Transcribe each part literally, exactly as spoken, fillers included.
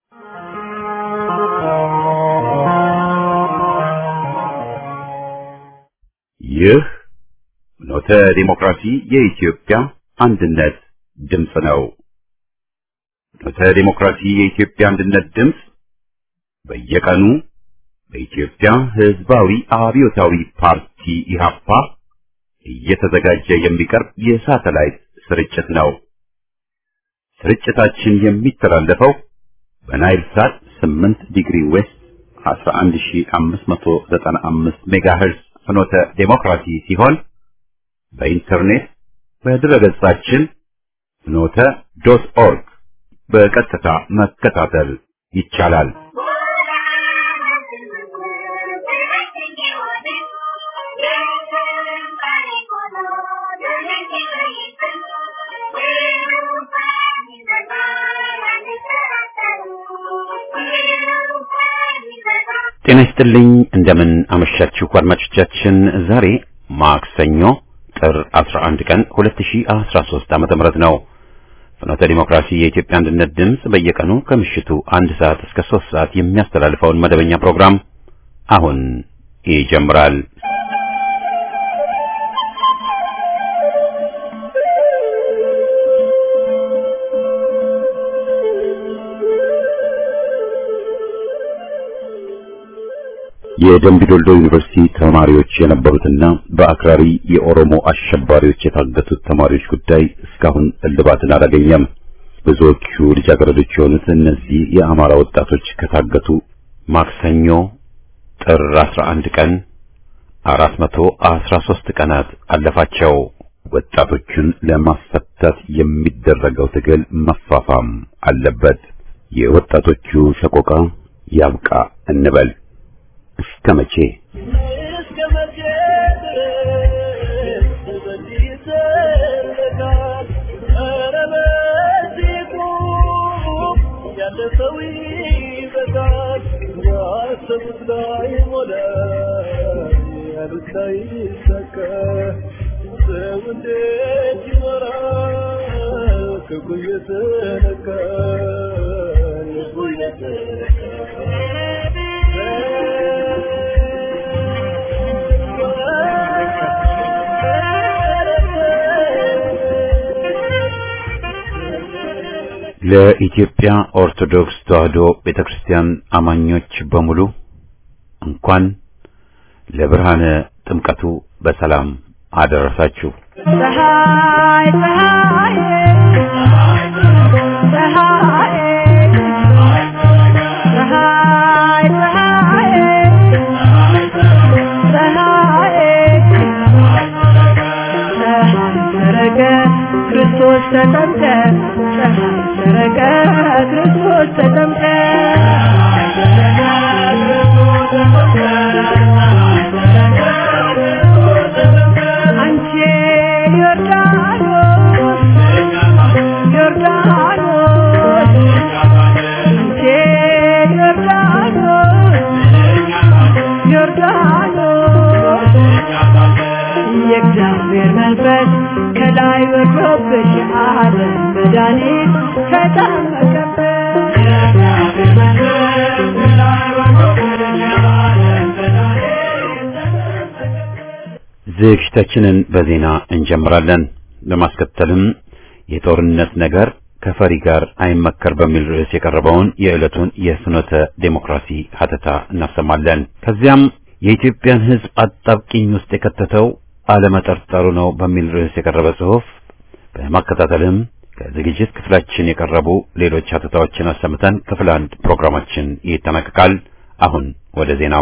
ይህ ኖተ ዲሞክራሲ የኢትዮጵያ አንድነት ድምጽ ነው። ኖተ ዲሞክራሲ የኢትዮጵያ አንድነት ድምጽ በየቀኑ በኢትዮጵያ ሕዝባዊ አብዮታዊ ፓርቲ ኢህአፓ እየተዘጋጀ የሚቀርብ የሳተላይት ስርጭት ነው። ስርጭታችን የሚተላለፈው በናይል ሳት ስምንት ዲግሪ ዌስት አስራ አንድ ሺህ አምስት መቶ ዘጠና አምስት ሜጋሄርዝ ፍኖተ ዲሞክራሲ ሲሆን በኢንተርኔት በድረገጻችን ፍኖተ ዶት ኦርግ በቀጥታ መከታተል ይቻላል። ጤና ይስጥልኝ እንደምን አመሻችሁ አድማጮቻችን። ዛሬ ማክሰኞ ጥር አስራ አንድ ቀን ሁለት ሺህ አስራ ሶስት ዓመተ ምህረት ነው። ፍኖተ ዲሞክራሲ የኢትዮጵያ አንድነት ድምጽ በየቀኑ ከምሽቱ አንድ ሰዓት እስከ ሶስት ሰዓት የሚያስተላልፈውን መደበኛ ፕሮግራም አሁን ይጀምራል። የደምቢዶሎ ዩኒቨርሲቲ ተማሪዎች የነበሩትና በአክራሪ የኦሮሞ አሸባሪዎች የታገቱት ተማሪዎች ጉዳይ እስካሁን እልባትን አላገኘም። ብዙዎቹ ልጃገረዶች የሆኑት እነዚህ የአማራ ወጣቶች ከታገቱ ማክሰኞ ጥር አስራ አንድ ቀን አራት መቶ አስራ ሶስት ቀናት አለፋቸው። ወጣቶቹን ለማስፈታት የሚደረገው ትግል መፋፋም አለበት። የወጣቶቹ ሰቆቃ ያብቃ እንበል። እስከ መቼ እስከ መቼ ተዘግይተናል? ኧረ በዚሁ ያለፈው ይበቃል። ያሰቡት ላይ ሞላ ያሉት ላይ ሰከ ሰው እንዴት ይኖራል? ክፉ እየተነካ ክፉ እየተነካ ለኢትዮጵያ ኦርቶዶክስ ተዋሕዶ ቤተክርስቲያን አማኞች በሙሉ እንኳን ለብርሃነ ጥምቀቱ በሰላም አደረሳችሁ። ፀሐይ ፀሐይ ፀሐይ ክርስቶስ ተጠምቀ ፀሐይ ሰረቀ ክርስቶስ ተጠምቀ አንቺ ዮርዳኖስ ዮርዳኖስ አንቺ ዮርዳኖስ ዮርዳኖስ የእግዚአብሔር መንፈስ ከላይ ወርዶብሽ ዓለም መድኃኒት ተጠመቀበት። የእግዚአብሔር መንፈስ ከላይ ወርዶብሽ ዓለም መድኃኒት ተጠመቀበት። ዝግጅታችንን በዜና እንጀምራለን። በማስከተልም የጦርነት ነገር ከፈሪ ጋር አይመከር በሚል ርዕስ የቀረበውን የዕለቱን የፍኖተ ዴሞክራሲ ሀተታ እናሰማለን። ከዚያም የኢትዮጵያን ሕዝብ አጣብቂኝ ውስጥ የከተተው አለመጠርጠሩ ነው በሚል ርዕስ የቀረበ ጽሑፍ፣ በማከታተልም ከዝግጅት ክፍላችን የቀረቡ ሌሎች ሀተታዎችን አሰምተን ክፍል አንድ ፕሮግራማችን ይጠናቀቃል። አሁን ወደ ዜናው።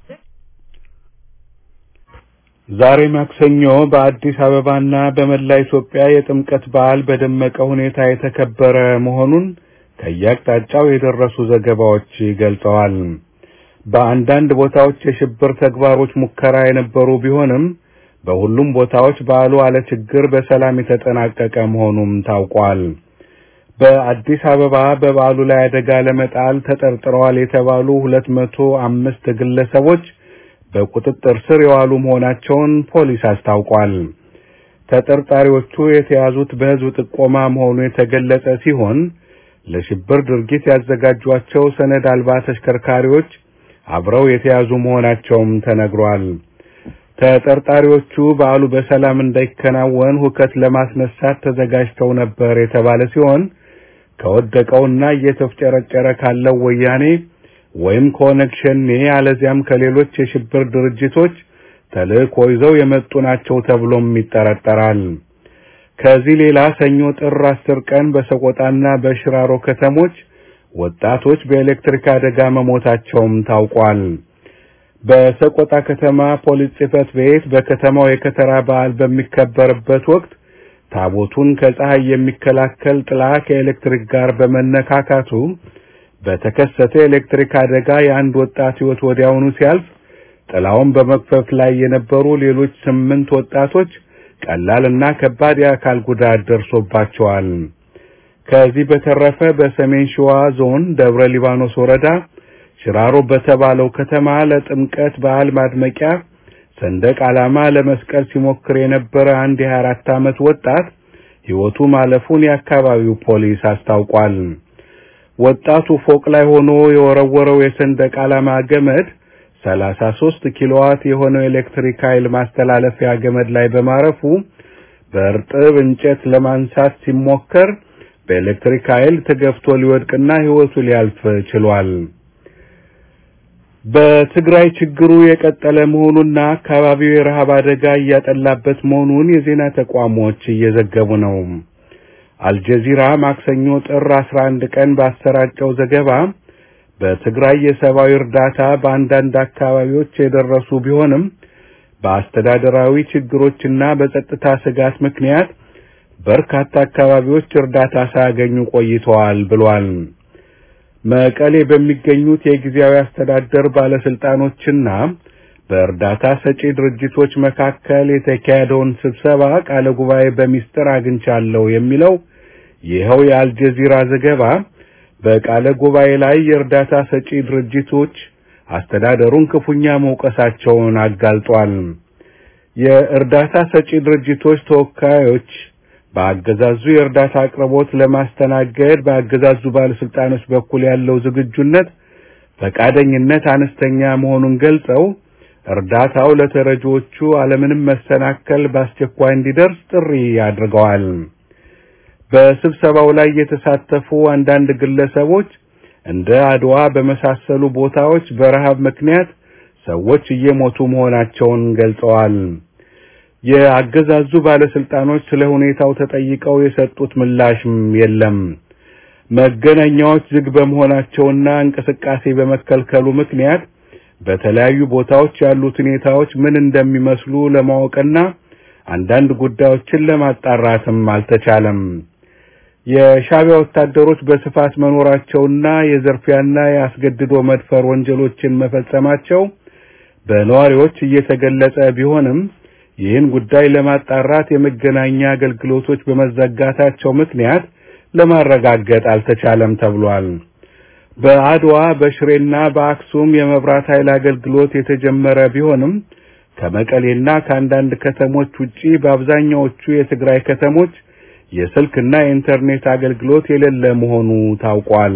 ዛሬ ማክሰኞ በአዲስ አበባና በመላ ኢትዮጵያ የጥምቀት በዓል በደመቀ ሁኔታ የተከበረ መሆኑን ከያቅጣጫው የደረሱ ዘገባዎች ገልጸዋል። በአንዳንድ ቦታዎች የሽብር ተግባሮች ሙከራ የነበሩ ቢሆንም በሁሉም ቦታዎች በዓሉ አለ ችግር በሰላም የተጠናቀቀ መሆኑም ታውቋል። በአዲስ አበባ በበዓሉ ላይ አደጋ ለመጣል ተጠርጥረዋል የተባሉ ሁለት መቶ አምስት ግለሰቦች በቁጥጥር ስር የዋሉ መሆናቸውን ፖሊስ አስታውቋል። ተጠርጣሪዎቹ የተያዙት በህዝብ ጥቆማ መሆኑ የተገለጸ ሲሆን ለሽብር ድርጊት ያዘጋጇቸው ሰነድ አልባ ተሽከርካሪዎች አብረው የተያዙ መሆናቸውም ተነግሯል። ተጠርጣሪዎቹ በዓሉ በሰላም እንዳይከናወን ሁከት ለማስነሳት ተዘጋጅተው ነበር የተባለ ሲሆን ከወደቀውና እየተፍጨረጨረ ካለው ወያኔ ወይም ከኦነግ ሸኔ አለዚያም ከሌሎች የሽብር ድርጅቶች ተልእኮ ይዘው የመጡ ናቸው ተብሎም ይጠረጠራል። ከዚህ ሌላ ሰኞ ጥር አስር ቀን በሰቆጣና በሽራሮ ከተሞች ወጣቶች በኤሌክትሪክ አደጋ መሞታቸውም ታውቋል። በሰቆጣ ከተማ ፖሊስ ጽሕፈት ቤት በከተማው የከተራ በዓል በሚከበርበት ወቅት ታቦቱን ከፀሐይ የሚከላከል ጥላ ከኤሌክትሪክ ጋር በመነካካቱ በተከሰተ ኤሌክትሪክ አደጋ የአንድ ወጣት ሕይወት ወዲያውኑ ሲያልፍ ጥላውን በመክፈፍ ላይ የነበሩ ሌሎች ስምንት ወጣቶች ቀላልና ከባድ የአካል ጉዳት ደርሶባቸዋል። ከዚህ በተረፈ በሰሜን ሸዋ ዞን ደብረ ሊባኖስ ወረዳ ሽራሮ በተባለው ከተማ ለጥምቀት በዓል ማድመቂያ ሰንደቅ ዓላማ ለመስቀል ሲሞክር የነበረ አንድ የሃያ አራት ዓመት ወጣት ሕይወቱ ማለፉን የአካባቢው ፖሊስ አስታውቋል። ወጣቱ ፎቅ ላይ ሆኖ የወረወረው የሰንደቅ ዓላማ ገመድ ሰላሳ ሦስት ኪሎዋት የሆነው ኤሌክትሪክ ኃይል ማስተላለፊያ ገመድ ላይ በማረፉ በእርጥብ እንጨት ለማንሳት ሲሞከር በኤሌክትሪክ ኃይል ተገፍቶ ሊወድቅና ሕይወቱ ሊያልፍ ችሏል። በትግራይ ችግሩ የቀጠለ መሆኑና አካባቢው የረሃብ አደጋ እያጠላበት መሆኑን የዜና ተቋሞች እየዘገቡ ነው። አልጀዚራ ማክሰኞ ጥር አስራ አንድ ቀን ባሰራጨው ዘገባ በትግራይ የሰብአዊ እርዳታ በአንዳንድ አካባቢዎች የደረሱ ቢሆንም በአስተዳደራዊ ችግሮችና በጸጥታ ስጋት ምክንያት በርካታ አካባቢዎች እርዳታ ሳያገኙ ቆይተዋል ብሏል። መቀሌ በሚገኙት የጊዜያዊ አስተዳደር ባለስልጣኖችና በእርዳታ ሰጪ ድርጅቶች መካከል የተካሄደውን ስብሰባ ቃለ ጉባኤ በሚስጥር አግኝቻለሁ የሚለው ይኸው የአልጀዚራ ዘገባ በቃለ ጉባኤ ላይ የእርዳታ ሰጪ ድርጅቶች አስተዳደሩን ክፉኛ መውቀሳቸውን አጋልጧል። የእርዳታ ሰጪ ድርጅቶች ተወካዮች በአገዛዙ የእርዳታ አቅርቦት ለማስተናገድ በአገዛዙ ባለስልጣኖች በኩል ያለው ዝግጁነት ፈቃደኝነት አነስተኛ መሆኑን ገልጸው እርዳታው ለተረጂዎቹ አለምንም መሰናከል በአስቸኳይ እንዲደርስ ጥሪ አድርገዋል። በስብሰባው ላይ የተሳተፉ አንዳንድ ግለሰቦች እንደ አድዋ በመሳሰሉ ቦታዎች በረሃብ ምክንያት ሰዎች እየሞቱ መሆናቸውን ገልጸዋል። የአገዛዙ ባለስልጣኖች ስለ ሁኔታው ተጠይቀው የሰጡት ምላሽም የለም። መገናኛዎች ዝግ በመሆናቸውና እንቅስቃሴ በመከልከሉ ምክንያት በተለያዩ ቦታዎች ያሉት ሁኔታዎች ምን እንደሚመስሉ ለማወቅና አንዳንድ ጉዳዮችን ለማጣራትም አልተቻለም። የሻዕቢያ ወታደሮች በስፋት መኖራቸውና የዘርፊያና የአስገድዶ መድፈር ወንጀሎችን መፈጸማቸው በነዋሪዎች እየተገለጸ ቢሆንም ይህን ጉዳይ ለማጣራት የመገናኛ አገልግሎቶች በመዘጋታቸው ምክንያት ለማረጋገጥ አልተቻለም ተብሏል። በአድዋ በሽሬና በአክሱም የመብራት ኃይል አገልግሎት የተጀመረ ቢሆንም ከመቀሌና ከአንዳንድ ከተሞች ውጪ በአብዛኛዎቹ የትግራይ ከተሞች የስልክና የኢንተርኔት አገልግሎት የሌለ መሆኑ ታውቋል።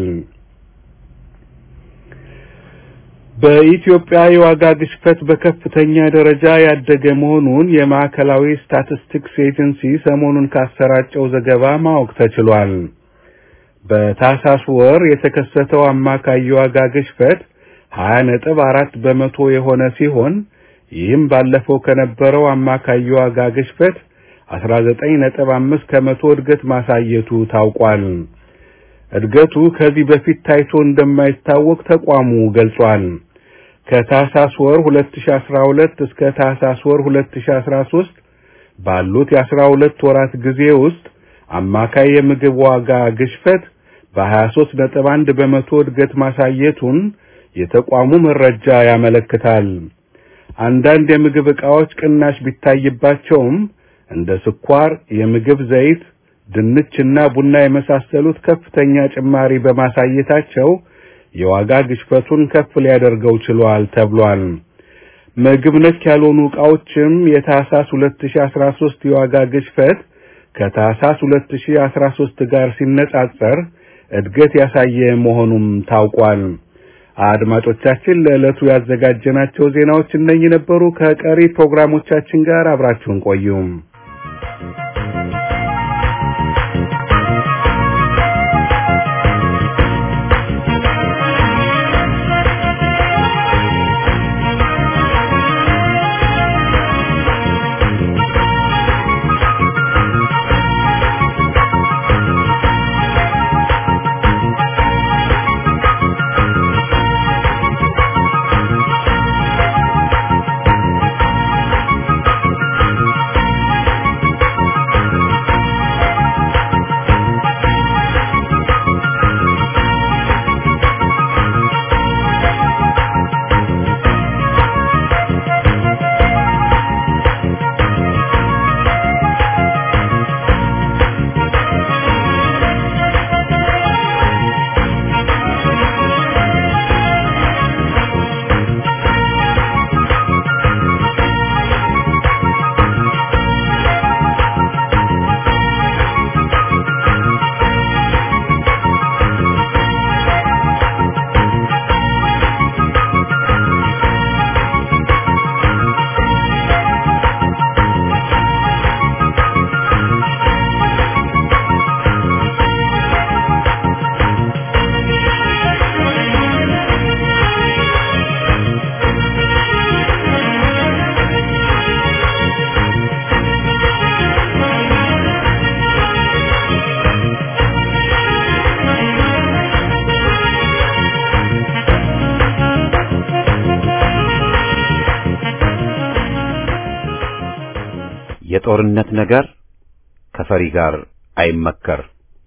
በኢትዮጵያ የዋጋ ግሽበት በከፍተኛ ደረጃ ያደገ መሆኑን የማዕከላዊ ስታቲስቲክስ ኤጀንሲ ሰሞኑን ካሰራጨው ዘገባ ማወቅ ተችሏል። በታህሳስ ወር የተከሰተው አማካይ የዋጋ ግሽበት ሀያ ነጥብ አራት በመቶ የሆነ ሲሆን ይህም ባለፈው ከነበረው አማካይ የዋጋ ግሽበት አስራ ዘጠኝ ነጥብ አምስት ከመቶ እድገት ማሳየቱ ታውቋል። እድገቱ ከዚህ በፊት ታይቶ እንደማይታወቅ ተቋሙ ገልጿል። ከታህሳስ ወር ሁለት ሺህ አስራ ሁለት እስከ ታህሳስ ወር ሁለት ሺህ አስራ ሶስት ባሉት የአስራ ሁለት ወራት ጊዜ ውስጥ አማካይ የምግብ ዋጋ ግሽበት በሀያ ሦስት ነጥብ አንድ በመቶ እድገት ማሳየቱን የተቋሙ መረጃ ያመለክታል። አንዳንድ የምግብ ዕቃዎች ቅናሽ ቢታይባቸውም እንደ ስኳር፣ የምግብ ዘይት፣ ድንችና ቡና የመሳሰሉት ከፍተኛ ጭማሪ በማሳየታቸው የዋጋ ግሽበቱን ከፍ ሊያደርገው ችሏል ተብሏል። ምግብ ነክ ያልሆኑ ዕቃዎችም የታህሳስ ሁለት ሺህ አስራ ሶስት የዋጋ ግሽበት ከታህሳስ ሁለት ሺህ አስራ ሶስት ጋር ሲነጻጸር እድገት ያሳየ መሆኑም ታውቋል። አድማጮቻችን ለዕለቱ ያዘጋጀናቸው ዜናዎች እነኚህ ነበሩ። ከቀሪ ፕሮግራሞቻችን ጋር አብራችሁን ቆዩ። የጦርነት ነገር ከፈሪ ጋር አይመከር።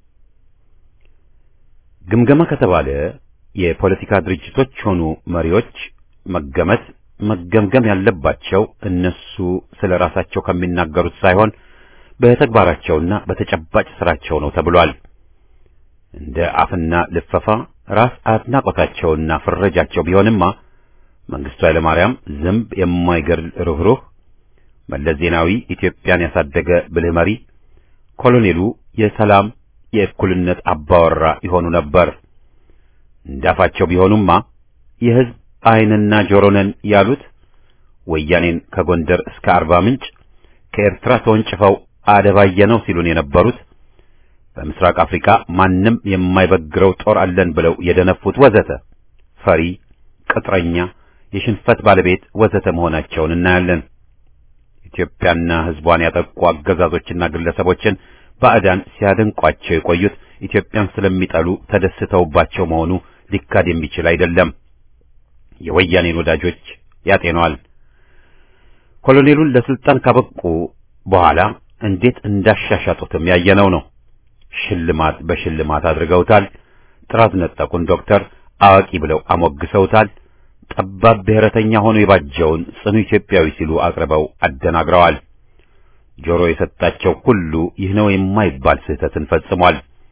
ግምገማ ከተባለ የፖለቲካ ድርጅቶች ሆኑ መሪዎች መገመት መገምገም ያለባቸው እነሱ ስለራሳቸው ከሚናገሩት ሳይሆን በተግባራቸውና በተጨባጭ ስራቸው ነው ተብሏል። እንደ አፍና ልፈፋ ራስ አድናቆታቸውና ፍረጃቸው ቢሆንማ መንግስቱ ኃይለ ማርያም ዝምብ የማይገድል ሩህሩህ፣ መለስ ዜናዊ ኢትዮጵያን ያሳደገ ብልህ መሪ፣ ኮሎኔሉ የሰላም የእኩልነት አባወራ ይሆኑ ነበር። እንዳፋቸው ቢሆኑማ የህዝብ አይንና ጆሮ ነን ያሉት ወያኔን ከጎንደር እስከ አርባ ምንጭ ከኤርትራ ተወንጭፈው አደባየነው ሲሉን የነበሩት በምስራቅ አፍሪካ ማንም የማይበግረው ጦር አለን ብለው የደነፉት ወዘተ ፈሪ፣ ቅጥረኛ፣ የሽንፈት ባለቤት ወዘተ መሆናቸውን እናያለን። ኢትዮጵያና ህዝቧን ያጠቁ አገዛዞችና ግለሰቦችን ባዕዳን ሲያደንቋቸው የቆዩት ኢትዮጵያን ስለሚጠሉ ተደስተውባቸው መሆኑ ሊካድ የሚችል አይደለም። የወያኔን ወዳጆች ያጤነዋል። ኮሎኔሉን ለስልጣን ካበቁ በኋላ እንዴት እንዳሻሻጡትም ያየነው ነው። ሽልማት በሽልማት አድርገውታል። ጥራት ነጠቁን ዶክተር አዋቂ ብለው አሞግሰውታል። ጠባብ ብሔረተኛ ሆኖ የባጀውን ጽኑ ኢትዮጵያዊ ሲሉ አቅርበው አደናግረዋል። ጆሮ የሰጣቸው ሁሉ ይህ ነው የማይባል ስህተትን ፈጽሟል።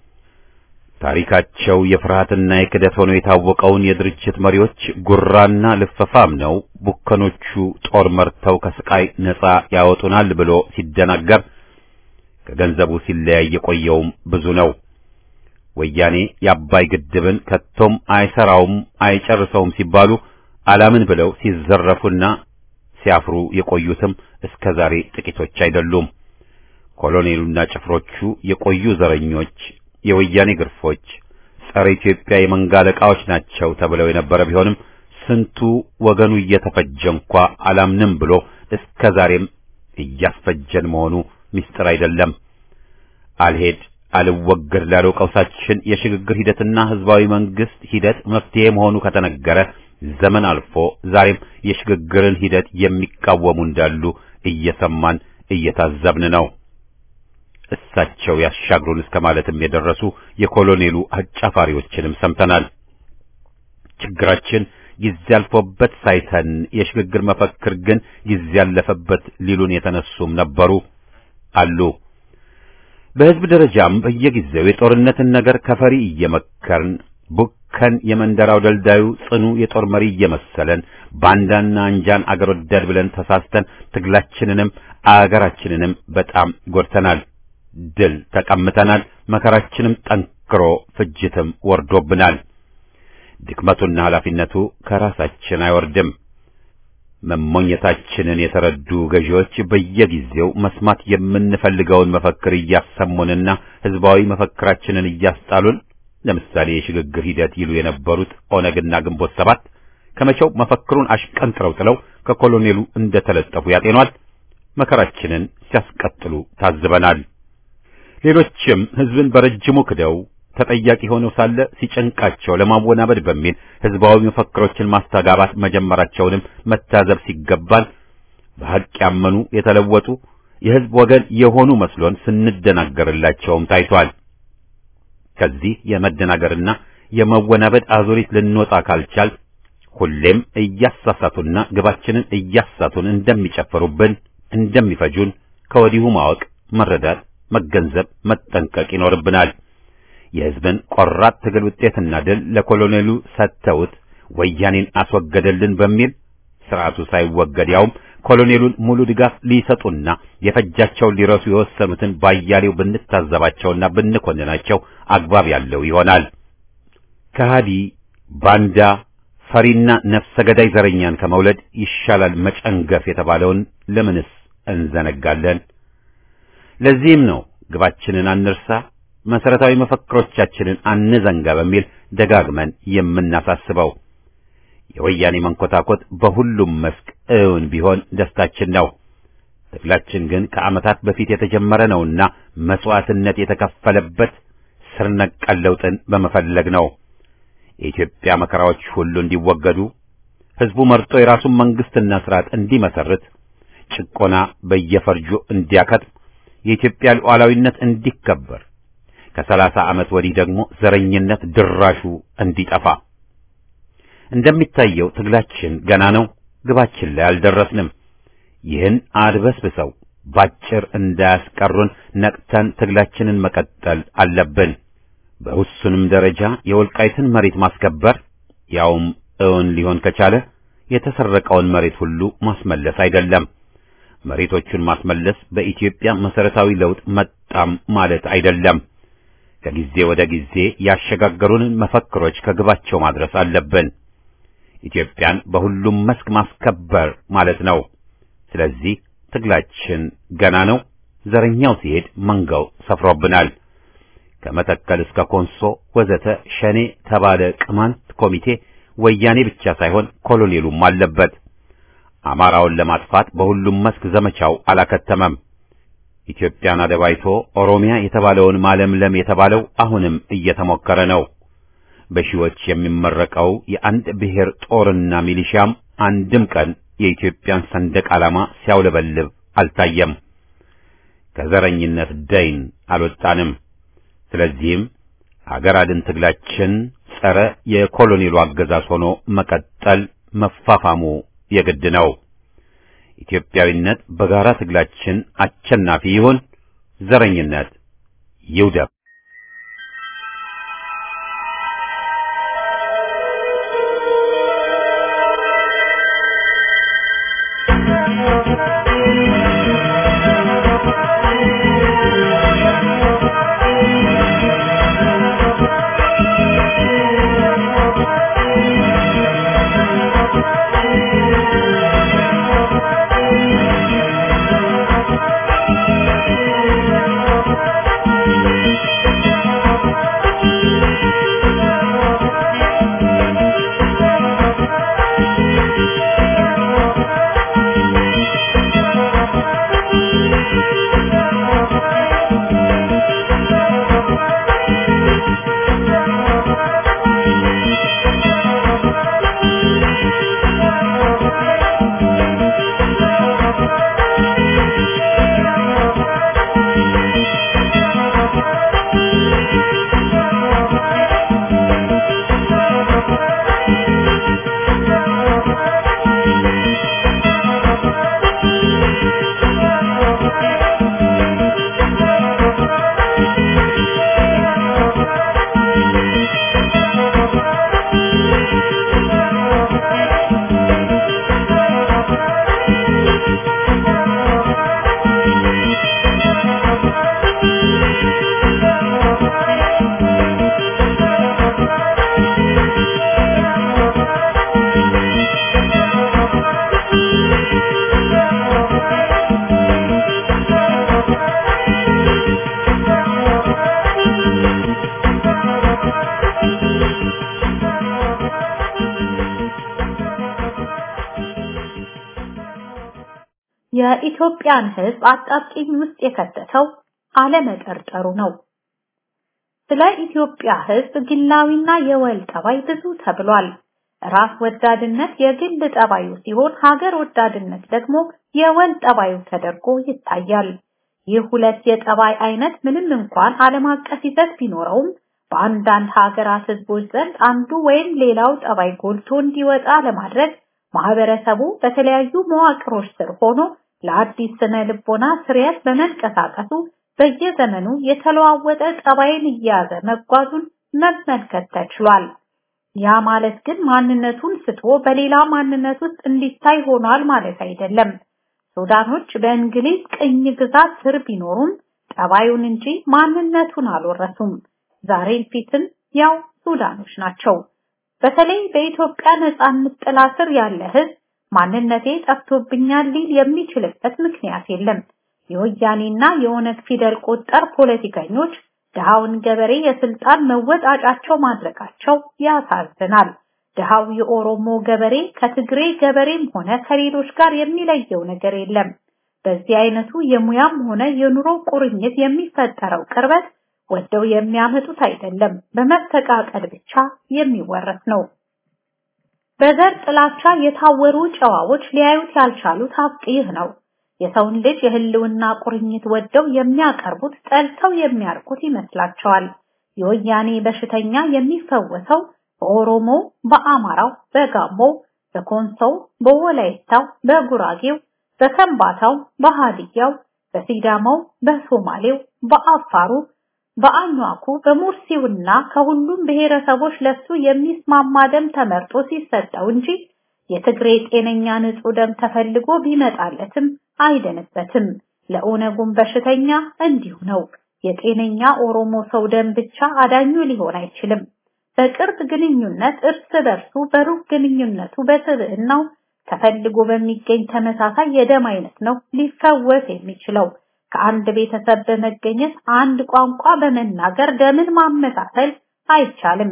ታሪካቸው የፍርሃትና የክደት ሆኖ የታወቀውን የድርጅት መሪዎች ጉራና ልፈፋም ነው ቡከኖቹ ጦር መርተው ከስቃይ ነፃ ያወጡናል ብሎ ሲደናገር ከገንዘቡ ሲለያይ የቆየውም ብዙ ነው። ወያኔ የአባይ ግድብን ከቶም አይሰራውም አይጨርሰውም ሲባሉ አላምን ብለው ሲዘረፉና ሲያፍሩ የቆዩትም እስከዛሬ ጥቂቶች አይደሉም። ኮሎኔሉና ጭፍሮቹ የቆዩ ዘረኞች፣ የወያኔ ግርፎች፣ ጸረ ኢትዮጵያ የመንጋ አለቃዎች ናቸው ተብለው የነበረ ቢሆንም ስንቱ ወገኑ እየተፈጀ እንኳ አላምንም ብሎ እስከዛሬም እያስፈጀን መሆኑ ሚስጥር አይደለም። አልሄድ አልወገድ ላለው ቀውሳችን የሽግግር ሂደትና ህዝባዊ መንግስት ሂደት መፍትሄ መሆኑ ከተነገረ ዘመን አልፎ ዛሬም የሽግግርን ሂደት የሚቃወሙ እንዳሉ እየሰማን እየታዘብን ነው። እሳቸው ያሻግሩን እስከማለትም የደረሱ የኮሎኔሉ አጫፋሪዎችንም ሰምተናል። ችግራችን ጊዜ ያልፎበት ሳይተን የሽግግር መፈክር ግን ጊዜ ያለፈበት ሊሉን የተነሱም ነበሩ አሉ። በህዝብ ደረጃም በየጊዜው የጦርነትን ነገር ከፈሪ እየመከርን ቡከን የመንደራው ደልዳዩ ጽኑ የጦር መሪ እየመሰለን ባንዳና አንጃን አገር ወዳድ ብለን ተሳስተን ትግላችንንም አገራችንንም በጣም ጎድተናል። ድል ተቀምተናል። መከራችንም ተመክሮ ፍጅትም ወርዶብናል። ድክመቱና ኃላፊነቱ ከራሳችን አይወርድም። መሞኘታችንን የተረዱ ገዢዎች በየጊዜው መስማት የምንፈልገውን መፈክር እያሰሙንና ህዝባዊ መፈክራችንን እያስጣሉን፣ ለምሳሌ የሽግግር ሂደት ይሉ የነበሩት ኦነግና ግንቦት ሰባት ከመቼው መፈክሩን አሽቀንጥረው ጥለው ከኮሎኔሉ እንደተለጠፉ ያጤኗል። መከራችንን ሲያስቀጥሉ ታዝበናል። ሌሎችም ህዝብን በረጅሙ ክደው ተጠያቂ ሆነው ሳለ ሲጨንቃቸው ለማወናበድ በሚል ህዝባዊ መፈክሮችን ማስተጋባት መጀመራቸውንም መታዘብ ሲገባል በሐቅ ያመኑ የተለወጡ የህዝብ ወገን የሆኑ መስሎን ስንደናገርላቸውም ታይቷል። ከዚህ የመደናገርና የመወናበድ አዙሪት ልንወጣ ካልቻል ሁሌም እያሳሳቱና ግባችንን እያሳቱን እንደሚጨፍሩብን እንደሚፈጁን ከወዲሁ ማወቅ፣ መረዳት፣ መገንዘብ፣ መጠንቀቅ ይኖርብናል። የህዝብን ቆራጥ ትግል ውጤትና ድል ለኮሎኔሉ ሰጥተውት ወያኔን አስወገደልን በሚል ስርዓቱ ሳይወገድ ያውም ኮሎኔሉን ሙሉ ድጋፍ ሊሰጡና የፈጃቸውን ሊረሱ የወሰኑትን ባያሌው ብንታዘባቸውና ብንኮንናቸው አግባብ ያለው ይሆናል። ከሃዲ ባንዳ ፈሪና ነፍሰ ገዳይ ዘረኛን ከመውለድ ይሻላል መጨንገፍ የተባለውን ለምንስ እንዘነጋለን? ለዚህም ነው ግባችንን አንርሳ፣ መሰረታዊ መፈክሮቻችንን አንዘንጋ በሚል ደጋግመን የምናሳስበው። የወያኔ መንኮታኮት በሁሉም መስክ እውን ቢሆን ደስታችን ነው። ትግላችን ግን ከዓመታት በፊት የተጀመረ ነውና መስዋዕትነት የተከፈለበት ስር ነቀል ለውጥን በመፈለግ ነው። የኢትዮጵያ መከራዎች ሁሉ እንዲወገዱ፣ ህዝቡ መርጦ የራሱን መንግስትና ስርዓት እንዲመሰርት፣ ጭቆና በየፈርጁ እንዲያከትም፣ የኢትዮጵያ ሉዓላዊነት እንዲከበር፣ ከሰላሳ ዓመት ወዲህ ደግሞ ዘረኝነት ድራሹ እንዲጠፋ። እንደሚታየው ትግላችን ገና ነው፣ ግባችን ላይ አልደረስንም። ይህን አድበስብሰው ባጭር እንዳያስቀሩን ነቅተን ትግላችንን መቀጠል አለብን። በውሱንም ደረጃ የወልቃይትን መሬት ማስከበር ያውም እውን ሊሆን ከቻለ የተሰረቀውን መሬት ሁሉ ማስመለስ አይደለም። መሬቶቹን ማስመለስ በኢትዮጵያ መሰረታዊ ለውጥ መጣም ማለት አይደለም። ከጊዜ ወደ ጊዜ ያሸጋገሩንን መፈክሮች ከግባቸው ማድረስ አለብን። ኢትዮጵያን በሁሉም መስክ ማስከበር ማለት ነው። ስለዚህ ትግላችን ገና ነው። ዘረኛው ሲሄድ መንጋው ሰፍሮብናል። ከመተከል እስከ ኮንሶ ወዘተ ሸኔ ተባለ ቅማንት ኮሚቴ ወያኔ ብቻ ሳይሆን ኮሎኔሉም አለበት። አማራውን ለማጥፋት በሁሉም መስክ ዘመቻው አላከተመም። ኢትዮጵያን አደባይቶ ኦሮሚያ የተባለውን ማለምለም የተባለው አሁንም እየተሞከረ ነው። በሺዎች የሚመረቀው የአንድ ብሔር ጦርና ሚሊሻም አንድም ቀን የኢትዮጵያን ሰንደቅ ዓላማ ሲያውለበልብ አልታየም። ከዘረኝነት ደይን አልወጣንም። ስለዚህም አገር አድን ትግላችን ጸረ የኮሎኔሉ አገዛዝ ሆኖ መቀጠል መፋፋሙ የግድ ነው። ኢትዮጵያዊነት በጋራ ትግላችን አሸናፊ ይሁን። ዘረኝነት ይውደም። Thank you. የኢትዮጵያን ሕዝብ አጣብቂኝ ውስጥ የከተተው አለመጠርጠሩ ነው። ስለ ኢትዮጵያ ሕዝብ ግላዊና የወል ጠባይ ብዙ ተብሏል። ራስ ወዳድነት የግል ጠባዩ ሲሆን ሀገር ወዳድነት ደግሞ የወል ጠባዩ ተደርጎ ይታያል። ይህ ሁለት የጠባይ አይነት ምንም እንኳን ዓለም አቀፍ ይዘት ቢኖረውም በአንዳንድ ሀገራት ሕዝቦች ዘንድ አንዱ ወይም ሌላው ጠባይ ጎልቶ እንዲወጣ ለማድረግ ማህበረሰቡ በተለያዩ መዋቅሮች ስር ሆኖ ለአዲስ ስነ ልቦና ስርየት በመንቀሳቀሱ በየዘመኑ የተለዋወጠ ጠባይን እየያዘ መጓዙን መመልከት ተችሏል። ያ ማለት ግን ማንነቱን ስቶ በሌላ ማንነት ውስጥ እንዲታይ ሆኗል ማለት አይደለም። ሱዳኖች በእንግሊዝ ቅኝ ግዛት ስር ቢኖሩም ጠባዩን እንጂ ማንነቱን አልወረሱም። ዛሬም ፊትም ያው ሱዳኖች ናቸው። በተለይ በኢትዮጵያ ነጻነት ጥላ ስር ያለ ሕዝብ ማንነቴ ጠፍቶብኛል ሊል የሚችልበት ምክንያት የለም። የወያኔና የኦነግ ፊደል ቆጠር ፖለቲከኞች ድሃውን ገበሬ የስልጣን መወጣጫቸው ማድረጋቸው ያሳዝናል። ድሃው የኦሮሞ ገበሬ ከትግሬ ገበሬም ሆነ ከሌሎች ጋር የሚለየው ነገር የለም። በዚህ አይነቱ የሙያም ሆነ የኑሮ ቁርኝት የሚፈጠረው ቅርበት ወደው የሚያመጡት አይደለም፣ በመፈቃቀድ ብቻ የሚወረስ ነው። በዘር ጥላቻ የታወሩ ጨዋዎች ሊያዩት ያልቻሉት ሀቅ ይህ ነው። የሰውን ልጅ የህልውና ቁርኝት ወደው የሚያቀርቡት ጠልተው የሚያርቁት ይመስላቸዋል። የወያኔ በሽተኛ የሚፈወሰው በኦሮሞ፣ በአማራው፣ በጋሞ፣ በኮንሶው፣ በወላይታው፣ በጉራጌው፣ በከምባታው፣ በሃዲያው፣ በሲዳማው፣ በሶማሌው፣ በአፋሩ፣ በአኟኩ፣ በሙርሲውና ከሁሉም ብሔረሰቦች ለሱ የሚስማማ ደም ተመርጦ ሲሰጠው እንጂ የትግሬ ጤነኛ ንጹህ ደም ተፈልጎ ቢመጣለትም አይደነበትም። ለኦነጉም በሽተኛ እንዲሁ ነው። የጤነኛ ኦሮሞ ሰው ደም ብቻ አዳኙ ሊሆን አይችልም። በቅርብ ግንኙነት እርስ በርሱ በሩቅ ግንኙነቱ በስብዕናው ተፈልጎ በሚገኝ ተመሳሳይ የደም አይነት ነው ሊፈወስ የሚችለው። ከአንድ ቤተሰብ በመገኘት አንድ ቋንቋ በመናገር ደምን ማመሳሰል አይቻልም።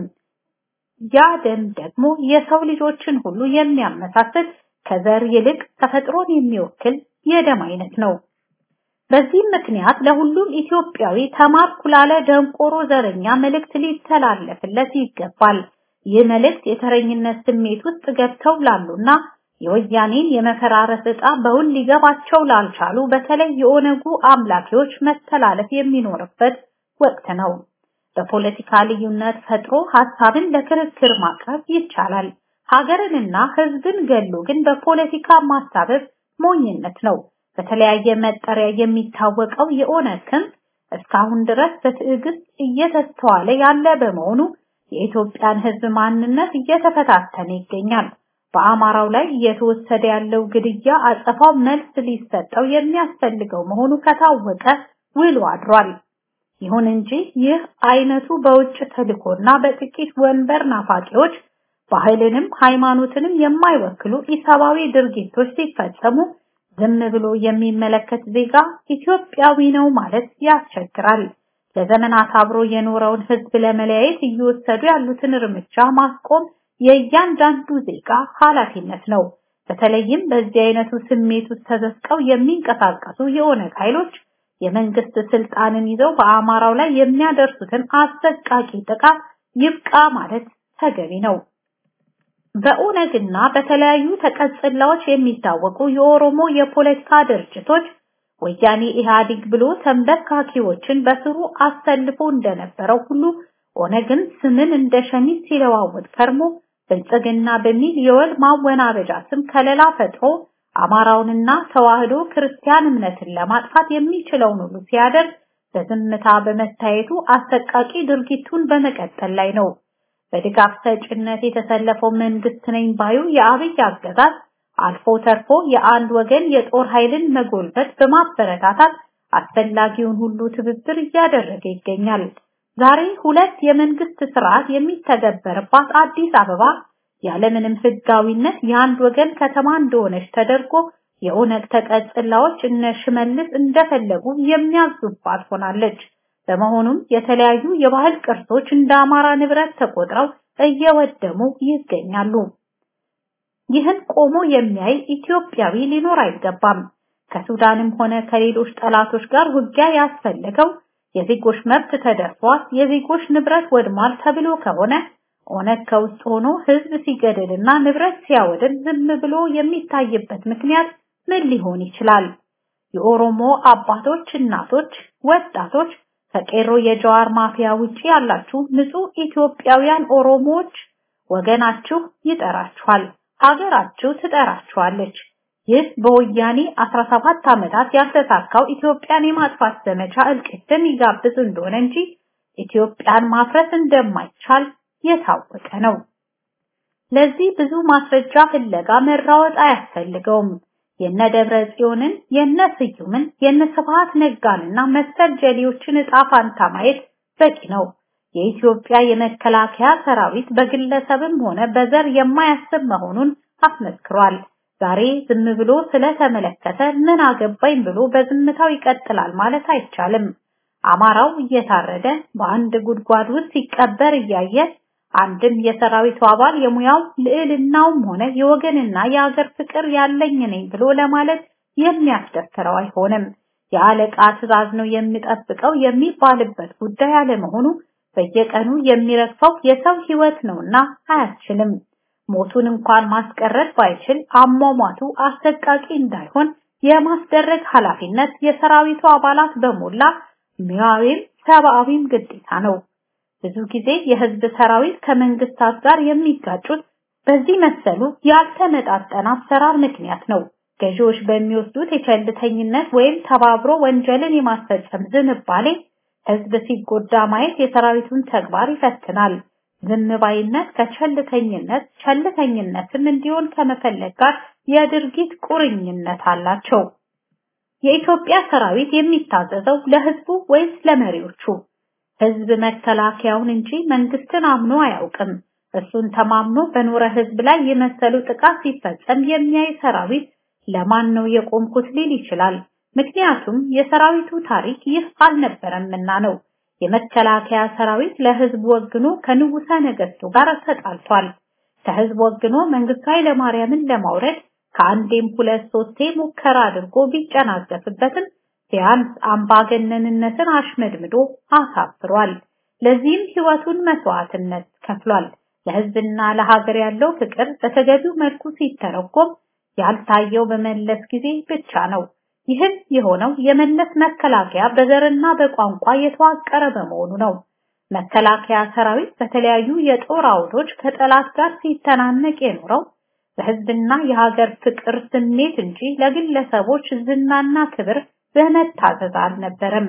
ያ ደም ደግሞ የሰው ልጆችን ሁሉ የሚያመሳስል ከዘር ይልቅ ተፈጥሮን የሚወክል የደም አይነት ነው። በዚህ ምክንያት ለሁሉም ኢትዮጵያዊ ተማርኩ ላለ ደንቆሮ ዘረኛ መልእክት ሊተላለፍለት ይገባል። ይህ መልእክት የተረኝነት ስሜት ውስጥ ገብተው ላሉና የወያኔን የመፈራረስ ዕጣ በውል ሊገባቸው ላልቻሉ በተለይ የኦነጉ አምላኪዎች መተላለፍ የሚኖርበት ወቅት ነው። በፖለቲካ ልዩነት ፈጥሮ ሐሳብን ለክርክር ማቅረብ ይቻላል። ሀገርንና ሕዝብን ገሎ ግን በፖለቲካ ማሳበብ ሞኝነት ነው። በተለያየ መጠሪያ የሚታወቀው የኦነግ ክንፍ እስካሁን ድረስ በትዕግስት እየተስተዋለ ያለ በመሆኑ የኢትዮጵያን ሕዝብ ማንነት እየተፈታተነ ይገኛል። በአማራው ላይ እየተወሰደ ያለው ግድያ አጸፋው መልስ ሊሰጠው የሚያስፈልገው መሆኑ ከታወቀ ውሎ አድሯል። ይሁን እንጂ ይህ አይነቱ በውጭ ተልኮና በጥቂት ወንበር ናፋቂዎች ባህልንም ሃይማኖትንም የማይወክሉ ኢሰባዊ ድርጊቶች ሲፈጸሙ ዝም ብሎ የሚመለከት ዜጋ ኢትዮጵያዊ ነው ማለት ያስቸግራል። ለዘመናት አብሮ የኖረውን ሕዝብ ለመለያየት እየወሰዱ ያሉትን እርምጃ ማስቆም የእያንዳንዱ ዜጋ ኃላፊነት ነው። በተለይም በዚህ አይነቱ ስሜት ውስጥ ተዘፍቀው የሚንቀሳቀሱ የኦነግ ኃይሎች የመንግስት ስልጣንን ይዘው በአማራው ላይ የሚያደርሱትን አሰቃቂ ጥቃት ይብቃ ማለት ተገቢ ነው። በኦነግና በተለያዩ ተቀጽላዎች የሚታወቁ የኦሮሞ የፖለቲካ ድርጅቶች ወያኔ ኢህአዴግ ብሎ ተንበርካኪዎችን በስሩ አሰልፎ እንደነበረው ሁሉ ኦነግን ስምን እንደ ሸሚዝ ሲለዋወጥ ከርሞ ብልጽግና በሚል የወል ማወናበጃ ስም ከለላ ፈጥሮ አማራውንና ተዋህዶ ክርስቲያን እምነትን ለማጥፋት የሚችለውን ሁሉ ሲያደርግ በዝምታ በመታየቱ አሰቃቂ ድርጊቱን በመቀጠል ላይ ነው። በድጋፍ ሰጭነት የተሰለፈው መንግስት ነኝ ባዩ የአብይ አገዛዝ አልፎ ተርፎ የአንድ ወገን የጦር ኃይልን መጎልበት በማበረታታት አስፈላጊውን ሁሉ ትብብር እያደረገ ይገኛል። ዛሬ ሁለት የመንግስት ስርዓት የሚተገበርባት አዲስ አበባ ያለምንም ህጋዊነት የአንድ ወገን ከተማ እንደሆነች ተደርጎ የኦነግ ተቀጽላዎች እነ ሽመልስ እንደፈለጉ የሚያዙባት ሆናለች። በመሆኑም የተለያዩ የባህል ቅርሶች እንደ አማራ ንብረት ተቆጥረው እየወደሙ ይገኛሉ። ይህን ቆሞ የሚያይ ኢትዮጵያዊ ሊኖር አይገባም። ከሱዳንም ሆነ ከሌሎች ጠላቶች ጋር ውጊያ ያስፈልገው የዜጎች መብት ተደፍሯል፣ የዜጎች ንብረት ወድሟል ተብሎ ከሆነ ኦነግ ከውስጥ ሆኖ ህዝብ ሲገደልና ንብረት ሲያወድም ዝም ብሎ የሚታይበት ምክንያት ምን ሊሆን ይችላል? የኦሮሞ አባቶች፣ እናቶች፣ ወጣቶች ከቄሮ የጀዋር ማፊያ ውጪ ያላችሁ ንጹህ ኢትዮጵያውያን ኦሮሞዎች ወገናችሁ ይጠራችኋል፣ ሀገራችሁ ትጠራችኋለች። ይህ በወያኔ አስራ ሰባት ዓመታት ያልተሳካው ኢትዮጵያን የማጥፋት ዘመቻ እልቂትን ይጋብዝ እንደሆነ እንጂ ኢትዮጵያን ማፍረስ እንደማይቻል የታወቀ ነው። ለዚህ ብዙ ማስረጃ ፍለጋ መራወጥ አያስፈልገውም። የነ ደብረ ጽዮንን፣ የነ ስዩምን፣ የነ ስብሐት ነጋንና መሰል ጀሌዎችን ዕጣ ፋንታ ማየት በቂ ነው። የኢትዮጵያ የመከላከያ ሰራዊት በግለሰብም ሆነ በዘር የማያስብ መሆኑን አስመስክሯል። ዛሬ ዝም ብሎ ስለተመለከተ ምን አገባኝ ብሎ በዝምታው ይቀጥላል ማለት አይቻልም። አማራው እየታረደ በአንድ ጉድጓድ ውስጥ ሲቀበር እያየ አንድም የሰራዊቱ አባል የሙያው ልዕልናውም ሆነ የወገንና የሀገር ፍቅር ያለኝ ነኝ ብሎ ለማለት የሚያስደፍረው አይሆንም። የአለቃ ትዕዛዝ ነው የሚጠብቀው የሚባልበት ጉዳይ አለመሆኑ በየቀኑ የሚረግፈው የሰው ህይወት ነውና አያስችልም። ሞቱን እንኳን ማስቀረት ባይችል አሟሟቱ አሰቃቂ እንዳይሆን የማስደረግ ኃላፊነት የሰራዊቱ አባላት በሞላ ሙያዊም ሰብአዊም ግዴታ ነው። ብዙ ጊዜ የህዝብ ሰራዊት ከመንግስታት ጋር የሚጋጩት በዚህ መሰሉ ያልተመጣጠነ አሰራር ምክንያት ነው። ገዢዎች በሚወስዱት የቸልተኝነት ወይም ተባብሮ ወንጀልን የማስፈጸም ዝንባሌ ህዝብ ሲጎዳ ማየት የሰራዊቱን ተግባር ይፈትናል። ዝም ባይነት ከቸልተኝነት ቸልተኝነትም እንዲሆን ከመፈለግ ጋር የድርጊት ቁርኝነት አላቸው። የኢትዮጵያ ሰራዊት የሚታዘዘው ለህዝቡ ወይስ ለመሪዎቹ? ህዝብ መከላከያውን እንጂ መንግስትን አምኖ አያውቅም። እሱን ተማምኖ በኖረ ህዝብ ላይ የመሰሉ ጥቃት ሲፈጸም የሚያይ ሰራዊት ለማን ነው የቆምኩት ሊል ይችላል። ምክንያቱም የሰራዊቱ ታሪክ ይህ አልነበረምና ነው። የመከላከያ ሰራዊት ለህዝብ ወግኖ ከንጉሠ ነገሥቱ ጋር ተጣልቷል። ከህዝብ ወግኖ መንግስቱ ኃይለ ማርያምን ለማውረድ ከአንዴም ሁለት ሶስቴ ሙከራ አድርጎ ቢጨናገፍበትም ቢያንስ አምባገነንነትን አሽመድምዶ አሳፍሯል። ለዚህም ህይወቱን መስዋዕትነት ከፍሏል። ለህዝብና ለሀገር ያለው ፍቅር በተገቢው መልኩ ሲተረጎም ያልታየው በመለስ ጊዜ ብቻ ነው። ይህም የሆነው የመለስ መከላከያ በዘርና በቋንቋ የተዋቀረ በመሆኑ ነው። መከላከያ ሰራዊት በተለያዩ የጦር አውዶች ከጠላት ጋር ሲተናነቅ የኖረው በህዝብና የሀገር ፍቅር ስሜት እንጂ ለግለሰቦች ዝናና ክብር በመታዘዝ አልነበረም።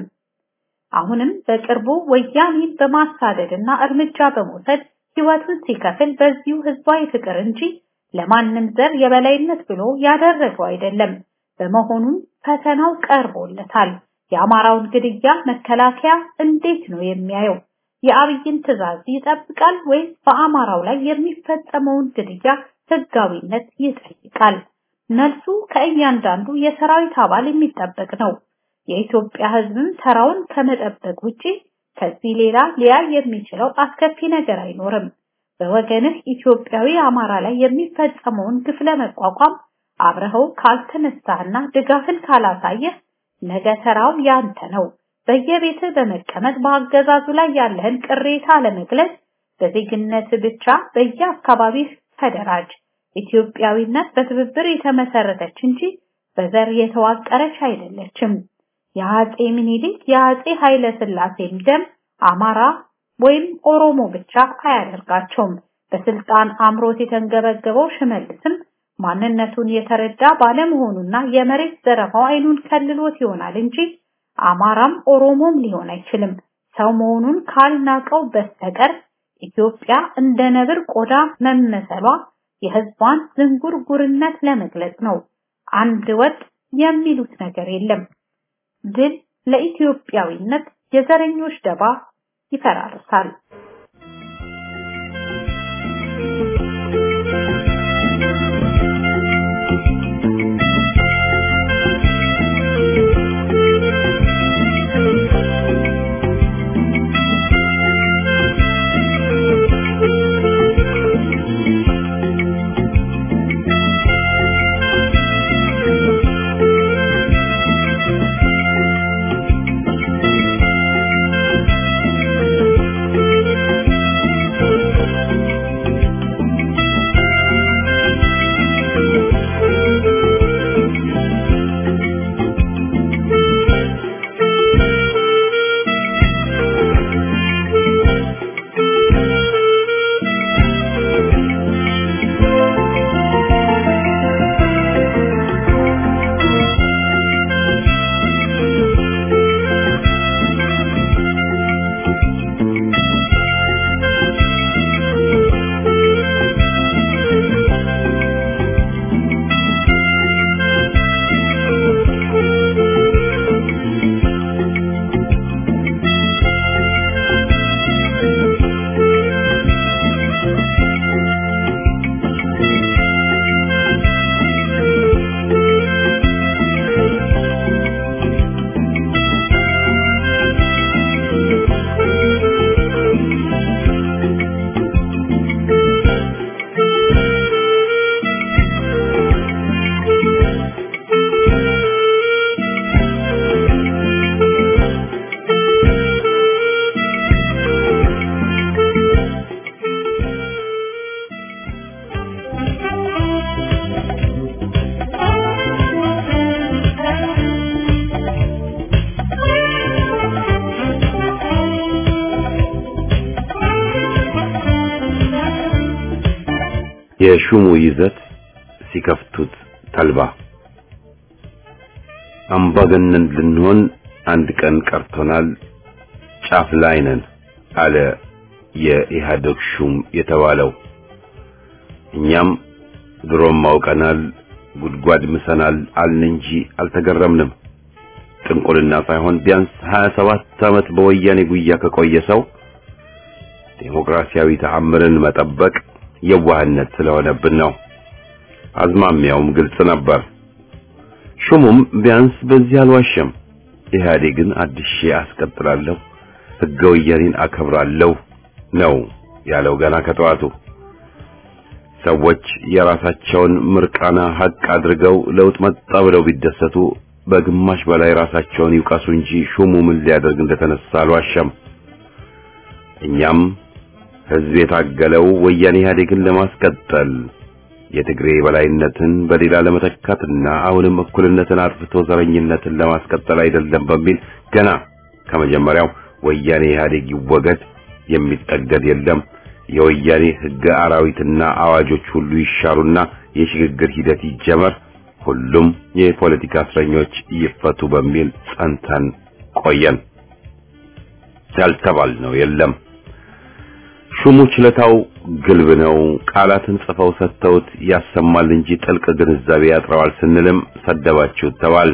አሁንም በቅርቡ ወያኔን በማሳደድና እርምጃ በመውሰድ ህይወቱን ሲከፍል በዚሁ ህዝባዊ ፍቅር እንጂ ለማንም ዘር የበላይነት ብሎ ያደረገው አይደለም። በመሆኑም ፈተናው ቀርቦለታል። የአማራውን ግድያ መከላከያ እንዴት ነው የሚያየው? የአብይን ትዕዛዝ ይጠብቃል ወይስ በአማራው ላይ የሚፈጸመውን ግድያ ህጋዊነት ይጠይቃል? መልሱ ከእያንዳንዱ የሰራዊት አባል የሚጠበቅ ነው። የኢትዮጵያ ህዝብም ተራውን ከመጠበቅ ውጪ ከዚህ ሌላ ሊያይ የሚችለው አስከፊ ነገር አይኖርም። በወገንህ ኢትዮጵያዊ አማራ ላይ የሚፈጸመውን ግፍ ለመቋቋም አብረኸው ካልተነሳህና ድጋፍን ካላሳየህ ነገ ተራው ያንተ ነው። በየቤትህ በመቀመጥ በአገዛዙ ላይ ያለህን ቅሬታ ለመግለጽ በዜግነት ብቻ በየአካባቢህ ተደራጅ። ኢትዮጵያዊነት በትብብር የተመሰረተች እንጂ በዘር የተዋቀረች አይደለችም። የአጼ ምኒልክ የአጼ ኃይለ ሥላሴም ደም አማራ ወይም ኦሮሞ ብቻ አያደርጋቸውም። በስልጣን አምሮት የተንገበገበው ሽመልስም ማንነቱን የተረዳ ባለመሆኑና የመሬት ዘረፋው አይኑን ከልሎት ይሆናል እንጂ አማራም ኦሮሞም ሊሆን አይችልም። ሰው መሆኑን ካልናቀው በስተቀር ኢትዮጵያ እንደ ነብር ቆዳ መመሰሏ የህዝቧን ዝንጉርጉርነት ለመግለጽ ነው። አንድ ወጥ የሚሉት ነገር የለም። ድል ለኢትዮጵያዊነት፣ የዘረኞች ደባ ይፈራርሳል። የሹሙ ይዘት ሲከፍቱት ተልባ አምባገነን ልንሆን አንድ ቀን ቀርቶናል ጫፍ ላይ ነን አለ የኢህአዴግ ሹም የተባለው። እኛም ድሮም ማውቀናል ጉድጓድ ምሰናል አልን እንጂ አልተገረምንም። ጥንቆልና ሳይሆን ቢያንስ ሀያ ሰባት ዓመት በወያኔ ጉያ ከቆየ ሰው ዴሞክራሲያዊ ተአምርን መጠበቅ የዋህነት ስለሆነብን ነው። አዝማሚያውም ግልጽ ነበር። ሹሙም ቢያንስ በዚህ አልዋሸም። ኢህአዴግን አድሼ አስቀጥላለሁ፣ ሕገ ወያኔን አከብራለሁ ነው ያለው ገና ከጠዋቱ። ሰዎች የራሳቸውን ምርቃና ሀቅ አድርገው ለውጥ መጣ ብለው ቢደሰቱ በግማሽ በላይ ራሳቸውን ይውቀሱ እንጂ ሹሙ ምን ሊያደርግ እንደተነሳ አልዋሸም። እኛም ሕዝብ የታገለው ወያኔ ኢህአዴግን ለማስቀጠል የትግሬ በላይነትን በሌላ ለመተካትና አሁንም እኩልነትን አጥፍቶ ዘረኝነትን ለማስቀጠል አይደለም በሚል ገና ከመጀመሪያው ወያኔ ኢህአዴግ ይወገድ፣ የሚጠገድ የለም፣ የወያኔ ሕገ አራዊትና አዋጆች ሁሉ ይሻሩና የሽግግር ሂደት ይጀመር፣ ሁሉም የፖለቲካ እስረኞች ይፈቱ በሚል ጸንተን ቆየን። ያልተባልነው የለም። ሹሙ ችለታው ግልብ ነው። ቃላትን ጽፈው ሰጥተውት ያሰማል እንጂ ጥልቅ ግንዛቤ ያጥረዋል ስንልም ሰደባችሁት ተባል።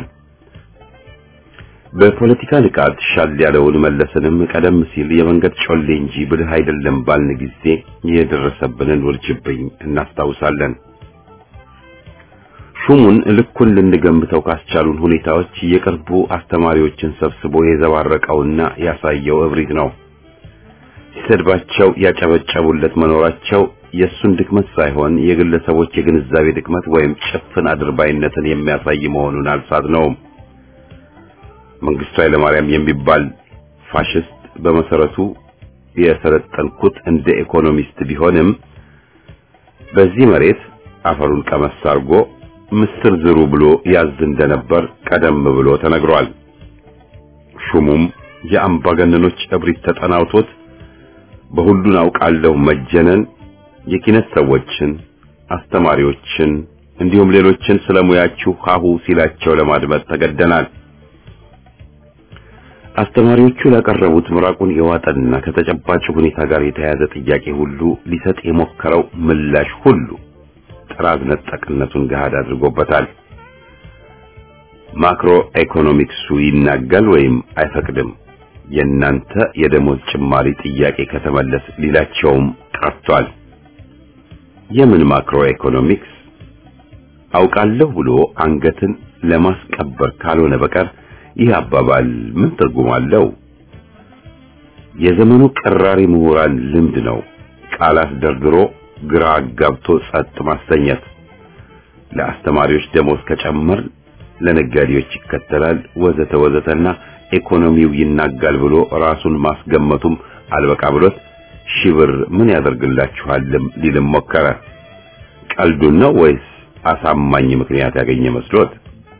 በፖለቲካ ንቃት ሻል ያለውን መለስንም ቀደም ሲል የመንገድ ጮሌ እንጂ ብልህ አይደለም ባልን ጊዜ የደረሰብንን ውርጅብኝ እናስታውሳለን። ሹሙን ልኩን ልንገምተው ካስቻሉን ሁኔታዎች የቅርቡ አስተማሪዎችን ሰብስቦ የዘባረቀውና ያሳየው እብሪት ነው። ሲሰድባቸው ያጨበጨቡለት መኖራቸው የሱን ድክመት ሳይሆን የግለሰቦች የግንዛቤ ድክመት ወይም ጭፍን አድርባይነትን የሚያሳይ መሆኑን አልሳትነውም። መንግስቱ ኃይለማርያም የሚባል ፋሽስት በመሰረቱ የሰለጠንኩት እንደ ኢኮኖሚስት ቢሆንም በዚህ መሬት አፈሩን ቀመስ አድርጎ ምስር ዝሩ ብሎ ያዝ እንደነበር ቀደም ብሎ ተነግሯል። ሹሙም የአምባገነኖች እብሪት ተጠናውቶት በሁሉን አውቃለሁ መጀነን የኪነት ሰዎችን፣ አስተማሪዎችን እንዲሁም ሌሎችን ስለሙያችሁ ሀሁ ሲላቸው ለማድመጥ ተገደናል። አስተማሪዎቹ ላቀረቡት ምራቁን የዋጠና ከተጨባጭ ሁኔታ ጋር የተያያዘ ጥያቄ ሁሉ ሊሰጥ የሞከረው ምላሽ ሁሉ ጥራዝ ነጠቅነቱን ገሃድ አድርጎበታል። ማክሮ ኢኮኖሚክሱ ይናጋል ወይም አይፈቅድም፣ የናንተ የደሞዝ ጭማሪ ጥያቄ ከተመለስ ሊላቸውም ቀርቷል። የምን ማክሮ ኢኮኖሚክስ አውቃለሁ ብሎ አንገትን ለማስቀበር ካልሆነ በቀር ይህ አባባል ምን ትርጉም አለው? የዘመኑ ቀራሪ ምሁራን ልምድ ነው ቃላት ደርድሮ ግራ አጋብቶ ጸጥ ማሰኘት። ለአስተማሪዎች ደሞዝ ከጨመር ለነጋዴዎች ይከተላል ወዘተ ወዘተና ኢኮኖሚው ይናጋል ብሎ ራሱን ማስገመቱም አልበቃ ብሎት ሺብር ምን ያደርግላችኋልም ሊልም ሞከረ። ቀልዱን ነው ወይስ አሳማኝ ምክንያት ያገኘ መስሎት?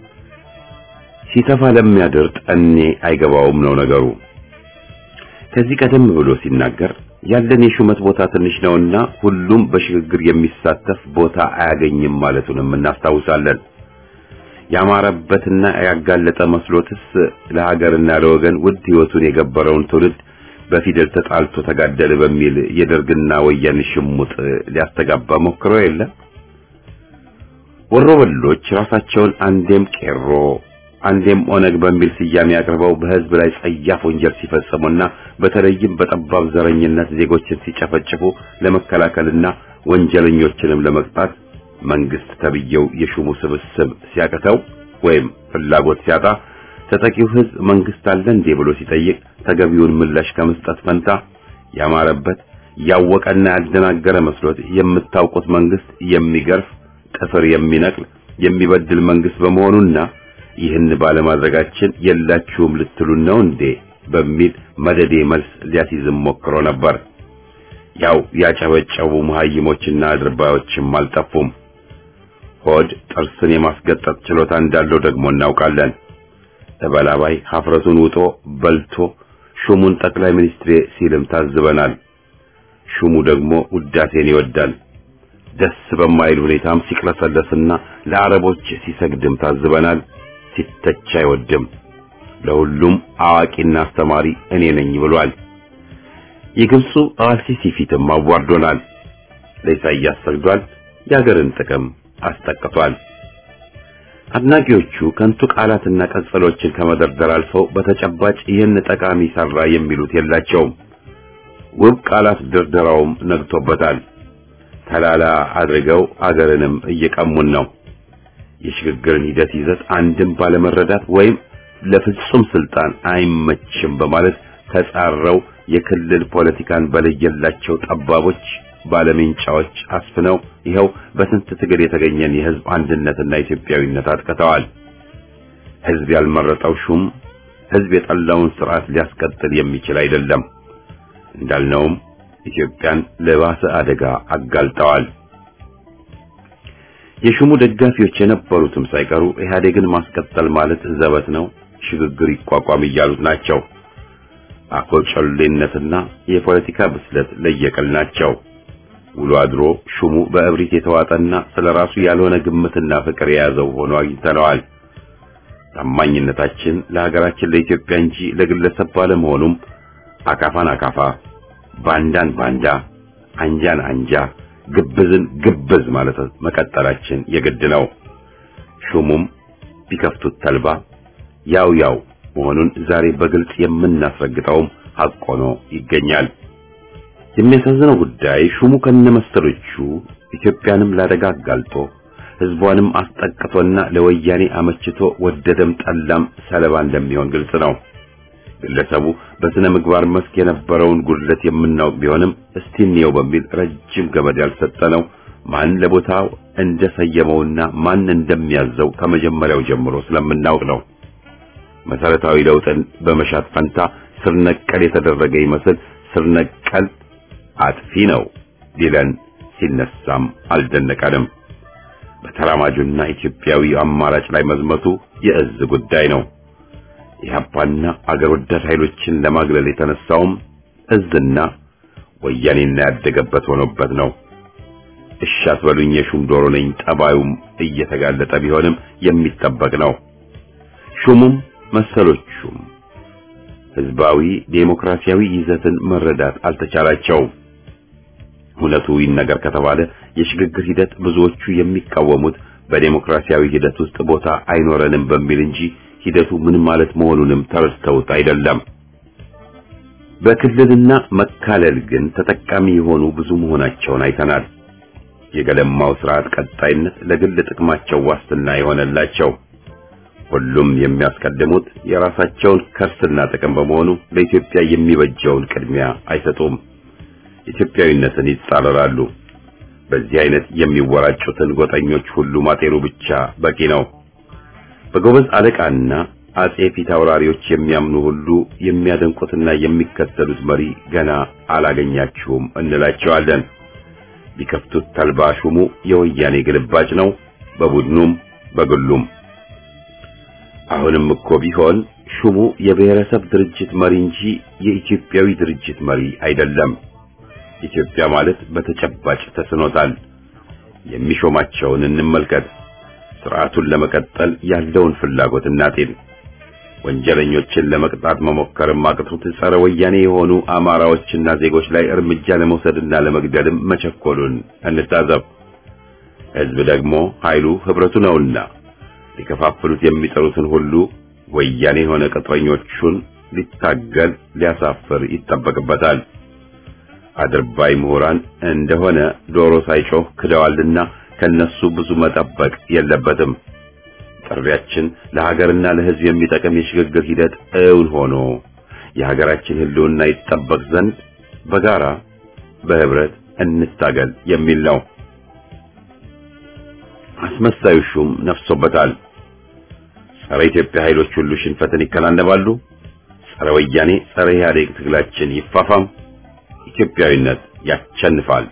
ሲተፋ ለሚያድር ጠኔ አይገባውም ነው ነገሩ። ከዚህ ቀደም ብሎ ሲናገር ያለን የሹመት ቦታ ትንሽ ነውና ሁሉም በሽግግር የሚሳተፍ ቦታ አያገኝም ማለቱንም እናስታውሳለን። ያማረበትና ያጋለጠ መስሎትስ ለሀገርና ለወገን ውድ ህይወቱን የገበረውን ትውልድ በፊደል ተጣልቶ ተጋደለ በሚል የደርግና ወያኔ ሽሙጥ ሊያስተጋባ ሞክሮ የለ። ወሮበሎች ራሳቸውን አንዴም ቄሮ አንዴም ኦነግ በሚል ስያሜ አቅርበው በህዝብ ላይ ጸያፍ ወንጀል ሲፈጽሙና በተለይም በጠባብ ዘረኝነት ዜጎችን ሲጨፈጭፉ ለመከላከልና ወንጀለኞችንም ለመቅጣት መንግስት ተብየው የሹሙ ስብስብ ሲያቀተው ወይም ፍላጎት ሲያጣ ተጠቂው ህዝብ መንግስት አለ እንዴ ብሎ ሲጠይቅ ተገቢውን ምላሽ ከመስጠት ፈንታ ያማረበት ያወቀና ያደናገረ መስሎት የምታውቁት መንግስት የሚገርፍ ጥፍር የሚነቅል የሚበድል መንግስት በመሆኑና ይህን ባለማድረጋችን የላችሁም ልትሉን ነው እንዴ በሚል መደዴ መልስ ሊያስይዝም ሞክሮ ነበር። ያው ያጨበጨቡ መሃይሞችና አድርባዮችም አልጠፉም። ሆድ ጥርስን የማስገጠጥ ችሎታ እንዳለው ደግሞ እናውቃለን። ተበላባይ ሀፍረቱን ውጦ በልቶ ሹሙን ጠቅላይ ሚኒስትር ሲልም ታዝበናል። ሹሙ ደግሞ ውዳሴን ይወዳል። ደስ በማይል ሁኔታም ሲቅለሰለስና ለአረቦች ሲሰግድም ታዝበናል። ሲተች አይወድም። ለሁሉም አዋቂና አስተማሪ እኔ ነኝ ብሏል። የግብፁ አልሲሲ ፊትም አዋርዶናል። ለኢሳይያስ ሰግዷል። የሀገርን ጥቅም አስጠቅቷል። አድናቂዎቹ ከንቱ ቃላትና ቀጸሎችን ከመደርደር አልፈው በተጨባጭ ይህን ጠቃሚ ሰራ የሚሉት የላቸውም። ውብ ቃላት ድርደራውም ነግቶበታል። ተላላ አድርገው አገርንም እየቀሙን ነው። የሽግግርን ሂደት ይዘት አንድም ባለመረዳት ወይም ለፍጹም ስልጣን አይመችም በማለት ተጻረው የክልል ፖለቲካን በለየላቸው ጠባቦች ባለምንጫዎች አስፍነው ይኸው በስንት ትግል የተገኘን የህዝብ አንድነትና ኢትዮጵያዊነት አጥቅተዋል። ህዝብ ያልመረጠው ሹም ህዝብ የጠላውን ስርዓት ሊያስቀጥል የሚችል አይደለም። እንዳልነውም ኢትዮጵያን ለባሰ አደጋ አጋልጠዋል። የሹሙ ደጋፊዎች የነበሩትም ሳይቀሩ ኢህአዴግን ማስቀጠል ማለት ዘበት ነው፣ ሽግግር ይቋቋም እያሉት ናቸው። አኮጨሌነትና የፖለቲካ ብስለት ለየቅል ናቸው። ውሎ አድሮ ሹሙ በእብሪት የተዋጠና ስለራሱ ያልሆነ ግምትና ፍቅር የያዘው ሆኖ አግኝተነዋል። ታማኝነታችን ለሀገራችን ለኢትዮጵያ እንጂ ለግለሰብ ባለመሆኑም አካፋን አካፋ፣ ባንዳን ባንዳ፣ አንጃን አንጃ፣ ግብዝን ግብዝ ማለት መቀጠላችን የግድ ነው። ሹሙም ቢከፍቱት ተልባ ያው ያው መሆኑን ዛሬ በግልጽ የምናስረግጠውም ሐቅ ሆኖ ይገኛል። የሚያሳዝነው ጉዳይ ሹሙ ከነመሰሎቹ ኢትዮጵያንም ላደጋ አጋልጦ ህዝቧንም አስጠቅቶና ለወያኔ አመችቶ ወደደም ጠላም ሰለባ እንደሚሆን ግልጽ ነው። ግለሰቡ በስነ ምግባር መስክ የነበረውን ጉድለት የምናውቅ ቢሆንም እስቲ እንየው በሚል ረጅም ገመድ ያልሰጠነው ማን ለቦታው እንደሰየመውና ማን እንደሚያዘው ከመጀመሪያው ጀምሮ ስለምናውቅ ነው። መሰረታዊ ለውጥን በመሻት ፈንታ ስር ነቀል የተደረገ ይመስል ስር ነቀል አጥፊ ነው ሊለን ሲነሳም አልደነቀንም። በተራማጁና ኢትዮጵያዊ አማራጭ ላይ መዝመቱ የእዝ ጉዳይ ነው። የኢህአፓና አገር ወዳድ ኃይሎችን ለማግለል የተነሳውም እዝና ወያኔና ያደገበት ሆኖበት ነው። እሻት በሉኝ የሹም ዶሮ ነኝ ጠባዩም እየተጋለጠ ቢሆንም የሚጠበቅ ነው። ሹሙም መሰሎቹም ህዝባዊ ዴሞክራሲያዊ ይዘትን መረዳት አልተቻላቸውም። እውነቱ ይነገር ከተባለ የሽግግር ሂደት ብዙዎቹ የሚቃወሙት በዴሞክራሲያዊ ሂደት ውስጥ ቦታ አይኖረንም በሚል እንጂ ሂደቱ ምን ማለት መሆኑንም ተረድተውት አይደለም። በክልልና መካለል ግን ተጠቃሚ የሆኑ ብዙ መሆናቸውን አይተናል። የገለማው ስርዓት ቀጣይነት ለግል ጥቅማቸው ዋስትና የሆነላቸው ሁሉም የሚያስቀድሙት የራሳቸውን ከርስና ጥቅም በመሆኑ ለኢትዮጵያ የሚበጀውን ቅድሚያ አይሰጡም። ኢትዮጵያዊነትን ይጻረራሉ። በዚህ አይነት የሚወራጩትን ጎጠኞች ሁሉ ማጤሩ ብቻ በቂ ነው። በጎበዝ አለቃና አጼ ፊታውራሪዎች የሚያምኑ ሁሉ የሚያደንቁትና የሚከተሉት መሪ ገና አላገኛችሁም እንላቸዋለን። ቢከፍቱት ተልባ ሹሙ የወያኔ ግልባጭ ነው፣ በቡድኑም በግሉም። አሁንም እኮ ቢሆን ሹሙ የብሔረሰብ ድርጅት መሪ እንጂ የኢትዮጵያዊ ድርጅት መሪ አይደለም። ኢትዮጵያ ማለት በተጨባጭ ተስኖታል። የሚሾማቸውን እንመልከት። ስርዓቱን ለመቀጠል ያለውን ፍላጎት እናጤን። ወንጀለኞችን ለመቅጣት መሞከርም አቅቶት ጸረ ወያኔ የሆኑ አማራዎችና ዜጎች ላይ እርምጃ ለመውሰድና ለመግደልም መቸኮሉን እንታዘብ። ህዝብ ደግሞ ኃይሉ ህብረቱ ነውና ሊከፋፍሉት የሚጠሩትን ሁሉ ወያኔ የሆነ ቅጥረኞቹን ሊታገል ሊያሳፍር ይጠበቅበታል። አድርባይ ምሁራን እንደሆነ ዶሮ ሳይጮህ ክደዋልና ከነሱ ብዙ መጠበቅ የለበትም። ጥሪያችን ለሀገርና ለህዝብ የሚጠቅም የሽግግር ሂደት እውን ሆኖ የሀገራችን ህልውና ይጠበቅ ዘንድ በጋራ በህብረት እንታገል የሚል ነው። አስመሳዩ ሹም ነፍሶበታል። ጸረ ኢትዮጵያ ኃይሎች ሁሉ ሽንፈትን ይከናነባሉ። ጸረ ወያኔ ጸረ ኢህአዴግ ትግላችን ይፋፋም። ኢትዮጵያዊነት ያሸንፋል።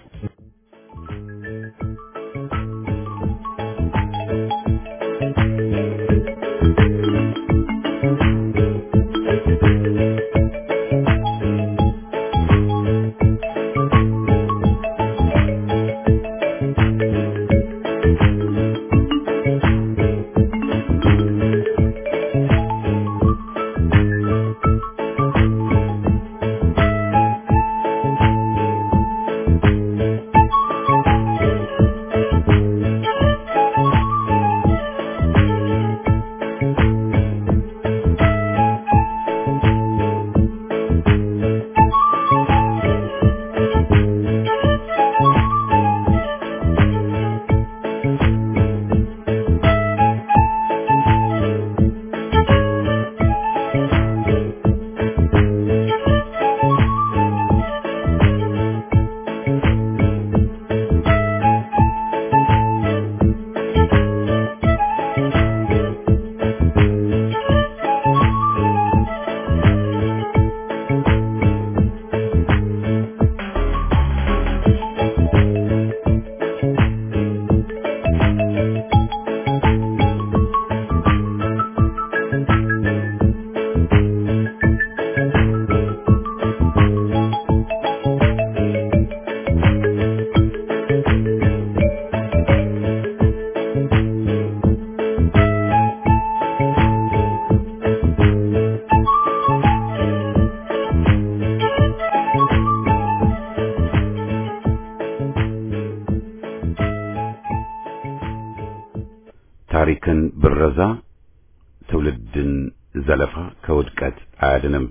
ታሪክን ብረዛ ትውልድን ዘለፋ ከውድቀት አያድንም።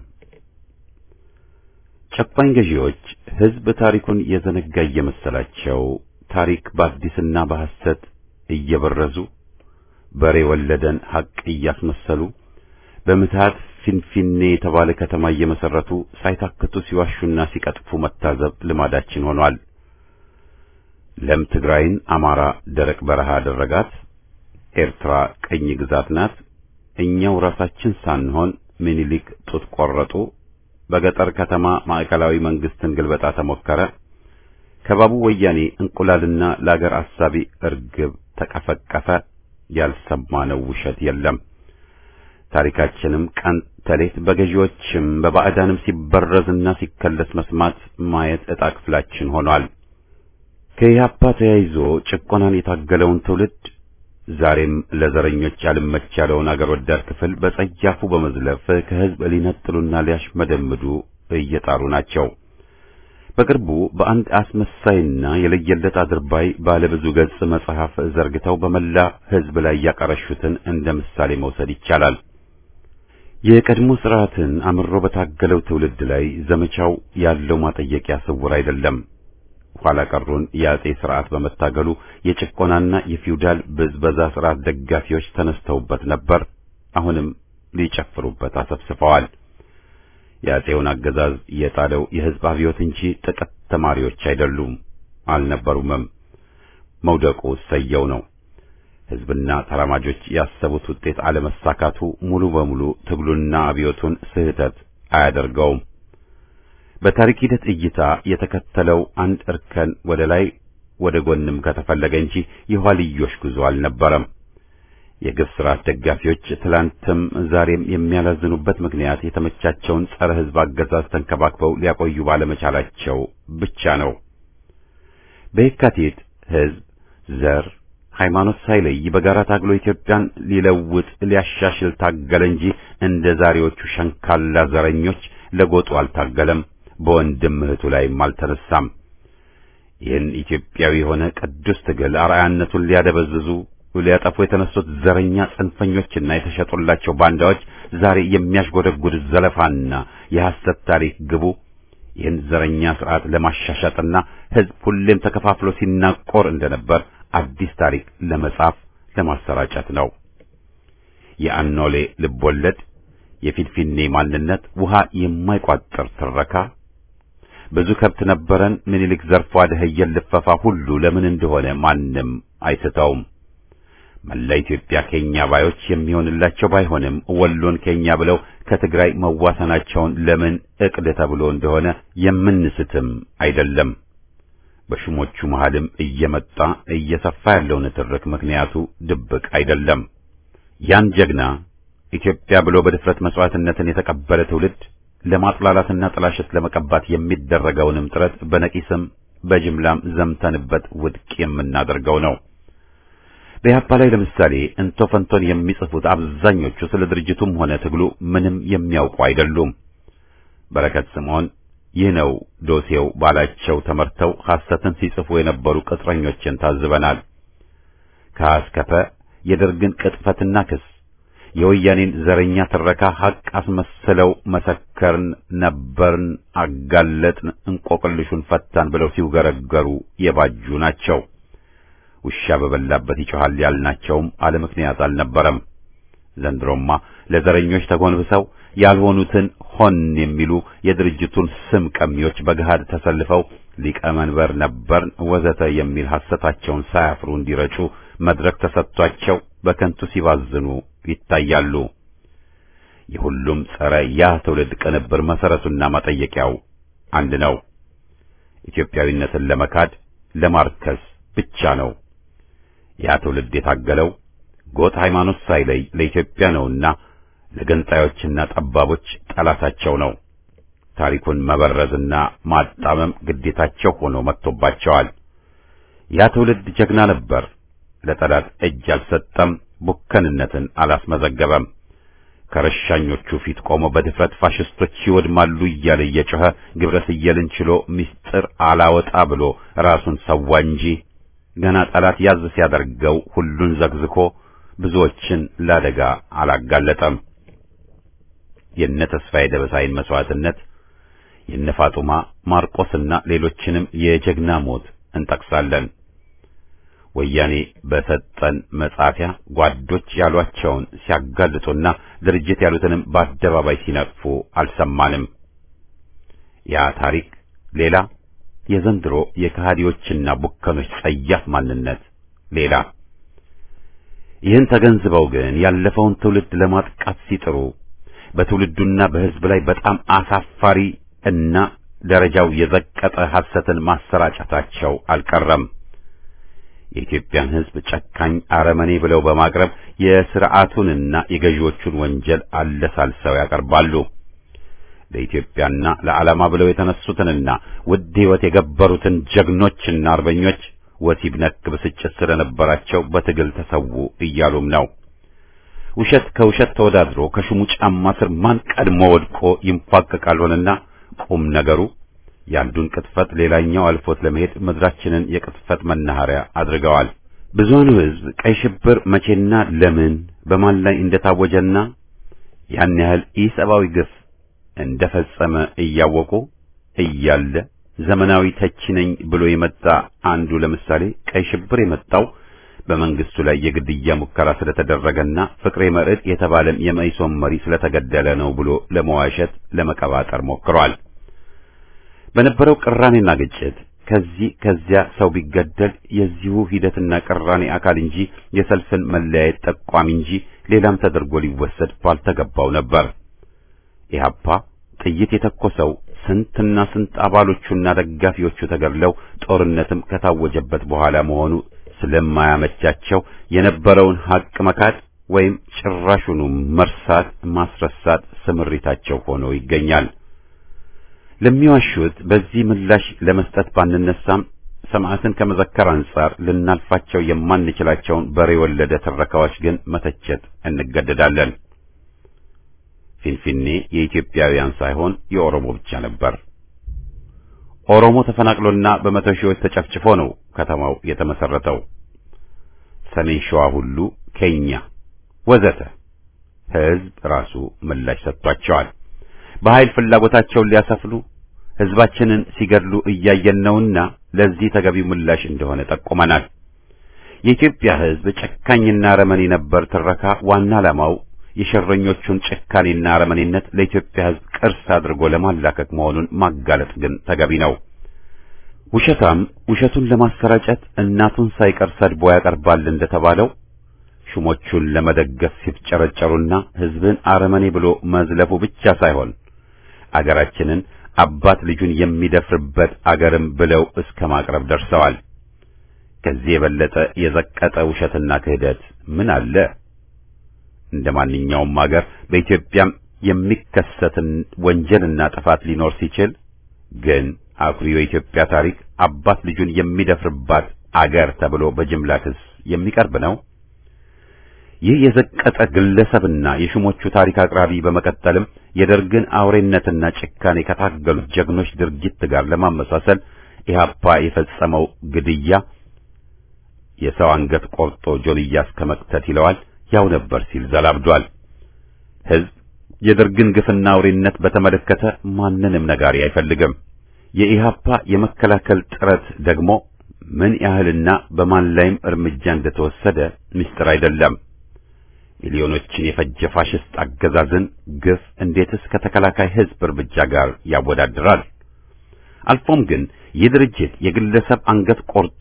ጨቋኝ ገዢዎች ሕዝብ ታሪኩን የዘነጋ እየመሰላቸው ታሪክ በአዲስና በሐሰት እየበረዙ በሬ ወለደን ሐቅ እያስመሰሉ በምትሃት ፊንፊኔ የተባለ ከተማ እየመሰረቱ ሳይታክቱ ሲዋሹና ሲቀጥፉ መታዘብ ልማዳችን ሆኗል። ለም ትግራይን አማራ ደረቅ በረሃ አደረጋት፣ ኤርትራ ቅኝ ግዛት ናት፣ እኛው ራሳችን ሳንሆን ምኒልክ ጡት ቆረጡ፣ በገጠር ከተማ ማዕከላዊ መንግስትን ግልበጣ ተሞከረ፣ ከባቡ ወያኔ እንቁላልና ለአገር አሳቢ እርግብ ተቀፈቀፈ፣ ያልሰማነው ውሸት የለም። ታሪካችንም ቀን ተሌት በገዢዎችም በባዕዳንም ሲበረዝና ሲከለስ መስማት ማየት ዕጣ ክፍላችን ሆኗል። ከኢህአፓ ተያይዞ ጭቆናን የታገለውን ትውልድ ዛሬም ለዘረኞች ያልመች ያለውን አገር ወዳድ ክፍል በጸያፉ በመዝለፍ ከህዝብ ሊነጥሉና ሊያሽመደምዱ እየጣሩ ናቸው። በቅርቡ በአንድ አስመሳይና የለየለት አድርባይ ባለብዙ ገጽ መጽሐፍ ዘርግተው በመላ ህዝብ ላይ ያቀረሹትን እንደ ምሳሌ መውሰድ ይቻላል። የቀድሞ ስርዓትን አምሮ በታገለው ትውልድ ላይ ዘመቻው ያለው ማጠየቂያ ስውር አይደለም። ኋላ ቀሩን የአጼ ስርዓት በመታገሉ የጭቆናና የፊውዳል ብዝበዛ ስርዓት ደጋፊዎች ተነስተውበት ነበር። አሁንም ሊጨፍሩበት አሰብስፈዋል። የአጼውን አገዛዝ የጣለው የህዝብ አብዮት እንጂ ጥቂት ተማሪዎች አይደሉም፣ አልነበሩምም። መውደቁ ሰየው ነው። ህዝብና ተራማጆች ያሰቡት ውጤት አለመሳካቱ ሙሉ በሙሉ ትግሉና አብዮቱን ስህተት አያደርገውም። በታሪክ ሂደት እይታ የተከተለው አንድ እርከን ወደ ላይ ወደ ጎንም ከተፈለገ እንጂ የኋልዮሽ ጉዞ አልነበረም። የግፍ ስርዓት ደጋፊዎች ትላንትም ዛሬም የሚያላዝኑበት ምክንያት የተመቻቸውን ጸረ ህዝብ አገዛዝ ተንከባክበው ሊያቆዩ ባለመቻላቸው ብቻ ነው። በየካቲት ህዝብ ዘር ሃይማኖት ሳይለይ በጋራ ታግሎ ኢትዮጵያን ሊለውጥ ሊያሻሽል ታገለ እንጂ እንደ ዛሬዎቹ ሸንካላ ዘረኞች ለጎጡ አልታገለም፣ በወንድም እህቱ ላይም አልተነሳም። ይህን ኢትዮጵያዊ የሆነ ቅዱስ ትግል አርአያነቱን ሊያደበዝዙ ሊያጠፉ የተነሱት ዘረኛ ጽንፈኞችና የተሸጡላቸው ባንዳዎች ዛሬ የሚያሽጎደጉድ ዘለፋና የሐሰት ታሪክ ግቡ ይህን ዘረኛ ስርዓት ለማሻሻጥና ህዝብ ሁሌም ተከፋፍሎ ሲናቆር እንደነበር አዲስ ታሪክ ለመጻፍ ለማሰራጨት ነው። የአኖሌ ልቦለድ፣ የፊንፊኔ ማንነት፣ ውሃ የማይቋጥር ትረካ፣ ብዙ ከብት ነበረን ምኒልክ ዘርፎ አደህየን ልፈፋ ሁሉ ለምን እንደሆነ ማንም አይስተውም። መላ ኢትዮጵያ ኬኛ ባዮች የሚሆንላቸው ባይሆንም ወሎን ኬኛ ብለው ከትግራይ መዋሰናቸውን ለምን እቅድ ተብሎ እንደሆነ የምንስትም አይደለም። በሹሞቹ መሃልም እየመጣ እየሰፋ ያለው ንትርክ ምክንያቱ ድብቅ አይደለም። ያን ጀግና ኢትዮጵያ ብሎ በድፍረት መስዋዕትነትን የተቀበለ ትውልድ ለማጥላላትና ጥላሸት ለመቀባት የሚደረገውንም ጥረት በነቂስም በጅምላም ዘምተንበት ውድቅ የምናደርገው ነው። በኢህአፓ ላይ ለምሳሌ እንቶ ፈንቶን የሚጽፉት አብዛኞቹ ስለ ድርጅቱም ሆነ ትግሉ ምንም የሚያውቁ አይደሉም። በረከት ስምዖን ይህ ነው ዶሴው ባላቸው ተመርተው ሐሰትን ሲጽፉ የነበሩ ቅጥረኞችን ታዝበናል። ከአስከፈ የደርግን ቅጥፈትና ክስ የወያኔን ዘረኛ ትረካ ሐቅ አስመስለው መሰከርን፣ ነበርን፣ አጋለጥን፣ እንቆቅልሹን ፈታን ብለው ሲውገረገሩ የባጁ ናቸው። ውሻ በበላበት ይጮሃል ያልናቸውም አለ ምክንያት አልነበረም። ዘንድሮማ ለዘረኞች ተጎንብሰው ያልሆኑትን ሆን የሚሉ የድርጅቱን ስም ቀሚዎች በገሃድ ተሰልፈው ሊቀመንበር ነበርን ወዘተ የሚል ሐሰታቸውን ሳያፍሩ እንዲረጩ መድረክ ተሰጥቷቸው በከንቱ ሲባዝኑ ይታያሉ። የሁሉም ጸረ ያ ትውልድ ቅንብር መሰረቱና ማጠየቂያው አንድ ነው። ኢትዮጵያዊነትን ለመካድ ለማርከስ ብቻ ነው። ያ ትውልድ የታገለው ጎጥ ሃይማኖት ሳይለይ ለኢትዮጵያ ነውና ለገንጣዮችና ጠባቦች ጠላታቸው ነው። ታሪኩን መበረዝና ማጣመም ግዴታቸው ሆኖ መጥቶባቸዋል። ያ ትውልድ ጀግና ነበር። ለጠላት እጅ አልሰጠም፣ ቡከንነትን አላስመዘገበም። ከረሻኞቹ ፊት ቆሞ በድፍረት ፋሽስቶች ይወድማሉ እያለ እየጮኸ ግብረ ስየልን ችሎ ምስጢር አላወጣ ብሎ ራሱን ሰዋ እንጂ ገና ጠላት ያዝ ሲያደርገው ሁሉን ዘግዝኮ ብዙዎችን ላደጋ አላጋለጠም። የነ ተስፋዬ ደበሳይን መስዋዕትነት፣ የነ ፋጡማ ማርቆስና ሌሎችንም የጀግና ሞት እንጠቅሳለን። ወያኔ በሰጠን መጻፊያ ጓዶች ያሏቸውን ሲያጋልጡና ድርጅት ያሉትንም በአደባባይ ሲነቅፉ አልሰማንም። ያ ታሪክ ሌላ፣ የዘንድሮ የከሃዲዎችና ቡከኖች ጸያፍ ማንነት ሌላ። ይህን ተገንዝበው ግን ያለፈውን ትውልድ ለማጥቃት ሲጥሩ በትውልዱና በሕዝብ ላይ በጣም አሳፋሪ እና ደረጃው የዘቀጠ ሐሰትን ማሰራጨታቸው አልቀረም። የኢትዮጵያን ሕዝብ ጨካኝ አረመኔ ብለው በማቅረብ የሥርዓቱንና የገዢዎቹን ወንጀል አለሳልሰው ያቀርባሉ። ለኢትዮጵያና ለዓላማ ብለው የተነሱትንና ውድ ሕይወት የገበሩትን ጀግኖችና አርበኞች ወሲብ ነክ ብስጭት ስለነበራቸው በትግል ተሰዉ እያሉም ነው። ውሸት ከውሸት ተወዳድሮ ከሹሙ ጫማ ስር ማን ቀድሞ ወድቆ ይንፋቀቃል ሆነና ቁም ነገሩ ያንዱን ቅጥፈት ሌላኛው አልፎት ለመሄድ ምድራችንን የቅጥፈት መናኸሪያ አድርገዋል። ብዙውን ሕዝብ ቀይ ሽብር መቼና ለምን በማን ላይ እንደታወጀና ያን ያህል ኢሰብአዊ ግፍ እንደፈጸመ እያወቁ እያለ ዘመናዊ ተቺ ነኝ ብሎ የመጣ አንዱ ለምሳሌ ቀይ ሽብር የመጣው በመንግስቱ ላይ የግድያ ሙከራ ስለተደረገና ፍቅሬ መርዕድ የተባለም የመኢሶን መሪ ስለተገደለ ነው ብሎ ለመዋሸት ለመቀባጠር ሞክሯል። በነበረው ቅራኔና ግጭት ከዚህ ከዚያ ሰው ቢገደል የዚሁ ሂደትና ቅራኔ አካል እንጂ የሰልፍን መለያየት ጠቋሚ እንጂ ሌላም ተደርጎ ሊወሰድ ባልተገባው ነበር። ኢህአፓ ጥይት የተኮሰው ስንትና ስንት አባሎቹና ደጋፊዎቹ ተገድለው ጦርነትም ከታወጀበት በኋላ መሆኑ ስለማያመቻቸው የነበረውን ሀቅ መካድ ወይም ጭራሹኑ መርሳት ማስረሳት ስምሪታቸው ሆኖ ይገኛል። ለሚዋሹት በዚህ ምላሽ ለመስጠት ባንነሳም ሰማዕትን ከመዘከር አንጻር ልናልፋቸው የማንችላቸውን በሬ ወለደ ትረካዎች ግን መተቸት እንገደዳለን። ፊንፊኔ የኢትዮጵያውያን ሳይሆን የኦሮሞ ብቻ ነበር። ኦሮሞ ተፈናቅሎና በመቶ ሺዎች ተጨፍጭፎ ነው ከተማው የተመሰረተው። ሰሜን ሸዋ ሁሉ ኬኛ ወዘተ ሕዝብ ራሱ ምላሽ ሰጥቷቸዋል። በኃይል ፍላጎታቸውን ሊያሰፍሉ ሕዝባችንን ሲገድሉ እያየን ነውና ለዚህ ተገቢው ምላሽ እንደሆነ ጠቁመናል። የኢትዮጵያ ሕዝብ ጨካኝና አረመኔ ነበር ትረካ ዋና ዓላማው የሸረኞቹን ጭካኔና አረመኔነት ለኢትዮጵያ ሕዝብ ቅርስ አድርጎ ለማላከክ መሆኑን ማጋለጥ ግን ተገቢ ነው። ውሸታም ውሸቱን ለማሰራጨት እናቱን ሳይቀር ሰድቦ ያቀርባል እንደተባለው ሹሞቹን ለመደገፍ ሲፍጨረጨሩና ሕዝብን አረመኔ ብሎ መዝለፉ ብቻ ሳይሆን አገራችንን አባት ልጁን የሚደፍርበት አገርም ብለው እስከ ማቅረብ ደርሰዋል። ከዚህ የበለጠ የዘቀጠ ውሸትና ክህደት ምን አለ? እንደማንኛውም አገር በኢትዮጵያም የሚከሰትን ወንጀልና ጥፋት ሊኖር ሲችል ግን አኩሪው የኢትዮጵያ ታሪክ አባት ልጁን የሚደፍርባት አገር ተብሎ በጅምላ ክስ የሚቀርብ ነው። ይህ የዘቀጠ ግለሰብና የሹሞቹ ታሪክ አቅራቢ በመቀጠልም የደርግን አውሬነትና ጭካኔ ከታገሉት ጀግኖች ድርጊት ጋር ለማመሳሰል ኢህአፓ የፈጸመው ግድያ የሰው አንገት ቆርጦ ጆልያ እስከ መክተት ይለዋል ያው ነበር ሲል ዘላብዷል። ሕዝብ የደርግን ግፍና አውሬነት በተመለከተ ማንንም ነጋሪ አይፈልግም። የኢህአፓ የመከላከል ጥረት ደግሞ ምን ያህልና በማን ላይም እርምጃ እንደተወሰደ ምስጢር አይደለም። ሚሊዮኖችን የፈጀ ፋሽስት አገዛዝን ግፍ እንዴትስ ከተከላካይ ሕዝብ እርምጃ ጋር ያወዳድራል? አልፎም ግን ይህ ድርጅት የግለሰብ አንገት ቆርጦ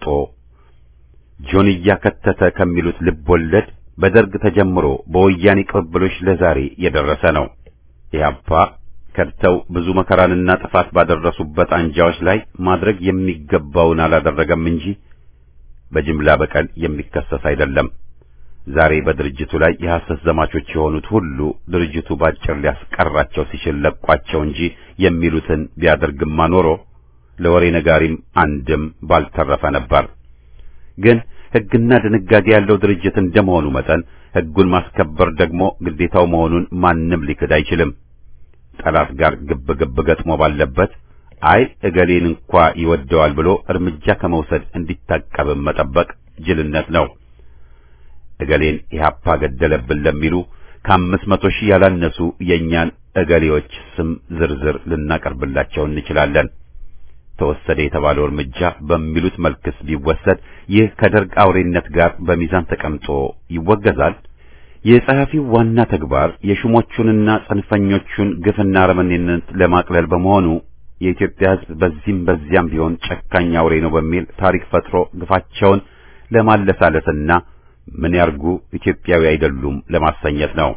ጆንያ ከተተ ከሚሉት ልቦለድ በደርግ ተጀምሮ በወያኔ ቅብብሎች ለዛሬ የደረሰ ነው። ኢህአፓ ከድተው ብዙ መከራንና ጥፋት ባደረሱበት አንጃዎች ላይ ማድረግ የሚገባውን አላደረገም እንጂ በጅምላ በቀል የሚከሰስ አይደለም። ዛሬ በድርጅቱ ላይ የሐሰት ዘማቾች የሆኑት ሁሉ ድርጅቱ ባጭር ሊያስቀራቸው ሲችል ለቋቸው እንጂ የሚሉትን ቢያደርግማ ኖሮ ለወሬ ነጋሪም አንድም ባልተረፈ ነበር። ግን ሕግና ድንጋጌ ያለው ድርጅት እንደመሆኑ መጠን ሕጉን ማስከበር ደግሞ ግዴታው መሆኑን ማንም ሊክድ አይችልም። ጠላት ጋር ግብ ግብ ገጥሞ ባለበት አይ እገሌን እንኳ ይወደዋል ብሎ እርምጃ ከመውሰድ እንዲታቀብ መጠበቅ ጅልነት ነው። እገሌን ኢህአፓ ገደለብን ለሚሉ ከአምስት መቶ ሺህ ያላነሱ የኛን እገሌዎች ስም ዝርዝር ልናቀርብላቸው እንችላለን። ተወሰደ የተባለው እርምጃ በሚሉት መልክስ ቢወሰድ ይህ ከደርግ አውሬነት ጋር በሚዛን ተቀምጦ ይወገዛል። የጸሐፊው ዋና ተግባር የሹሞቹንና ጽንፈኞቹን ግፍና አረመኔነት ለማቅለል በመሆኑ የኢትዮጵያ ሕዝብ በዚህም በዚያም ቢሆን ጨካኝ አውሬ ነው በሚል ታሪክ ፈጥሮ ግፋቸውን ለማለሳለስና ምን ያርጉ ኢትዮጵያዊ አይደሉም ለማሰኘት ነው።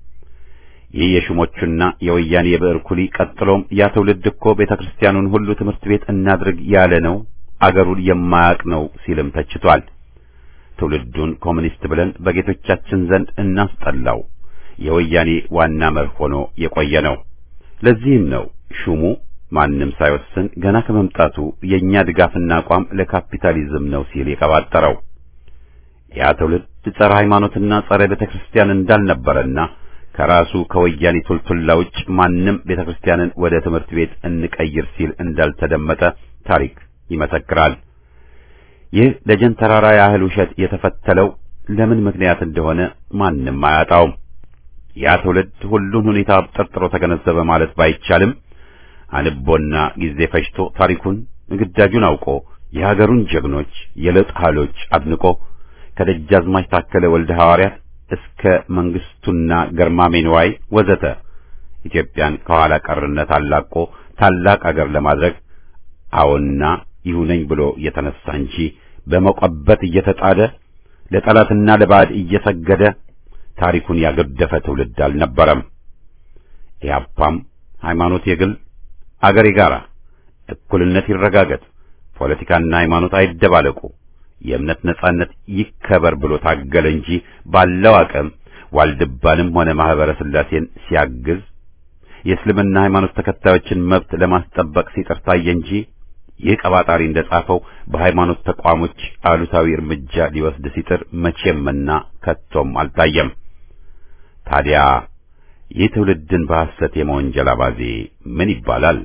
ይህ የሹሞቹና የወያኔ የብዕር ኩሊ ቀጥሎም ያ ትውልድ እኮ ቤተክርስቲያኑን ሁሉ ትምህርት ቤት እናድርግ ያለ ነው፣ አገሩን የማያውቅ ነው ሲልም ተችቷል። ትውልዱን ኮሙኒስት ብለን በጌቶቻችን ዘንድ እናስጠላው የወያኔ ዋና መርህ ሆኖ የቆየ ነው። ለዚህም ነው ሹሙ ማንም ሳይወስን ገና ከመምጣቱ የኛ ድጋፍና አቋም ለካፒታሊዝም ነው ሲል የቀባጠረው። ያ ትውልድ ጸረ ሃይማኖትና ጸረ ቤተክርስቲያን እንዳልነበረና ከራሱ ከወያኔ ቱልቱላ ውጭ ማንም ቤተክርስቲያንን ወደ ትምህርት ቤት እንቀይር ሲል እንዳልተደመጠ ታሪክ ይመሰክራል። ይህ ደጀን ተራራ ያህል ውሸት የተፈተለው ለምን ምክንያት እንደሆነ ማንም አያጣውም። ያ ትውልድ ሁሉን ሁኔታ አብጠርጥሮ ተገነዘበ ማለት ባይቻልም አንቦና ጊዜ ፈጅቶ ታሪኩን ግዳጁን አውቆ የሀገሩን ጀግኖች የለጥ ኃይሎች አድንቆ ከደጃዝማች ታከለ ወልደ ሐዋርያት እስከ መንግስቱና ገርማሜ ንዋይ ወዘተ ኢትዮጵያን ከኋላ ቀርነት አላቆ ታላቅ አገር ለማድረግ አዎና ይሁነኝ ብሎ እየተነሳ እንጂ በመቆበት እየተጣደ ለጠላትና ለባዕድ እየሰገደ ታሪኩን ያገደፈ ትውልድ አልነበረም። ኢህአፓም ሃይማኖት የግል አገር የጋራ እኩልነት ይረጋገጥ፣ ፖለቲካና ሃይማኖት አይደባለቁ፣ የእምነት ነጻነት ይከበር ብሎ ታገለ እንጂ ባለው አቅም ዋልድባንም ሆነ ማህበረ ስላሴን ሲያግዝ የእስልምና ሃይማኖት ተከታዮችን መብት ለማስጠበቅ ሲጥር ታየ እንጂ ይህ ቀባጣሪ እንደጻፈው በሃይማኖት ተቋሞች አሉታዊ እርምጃ ሊወስድ ሲጥር መቼምና ከቶም አልታየም። ታዲያ ይህ ትውልድን በሐሰት የመወንጀል አባዜ ምን ይባላል?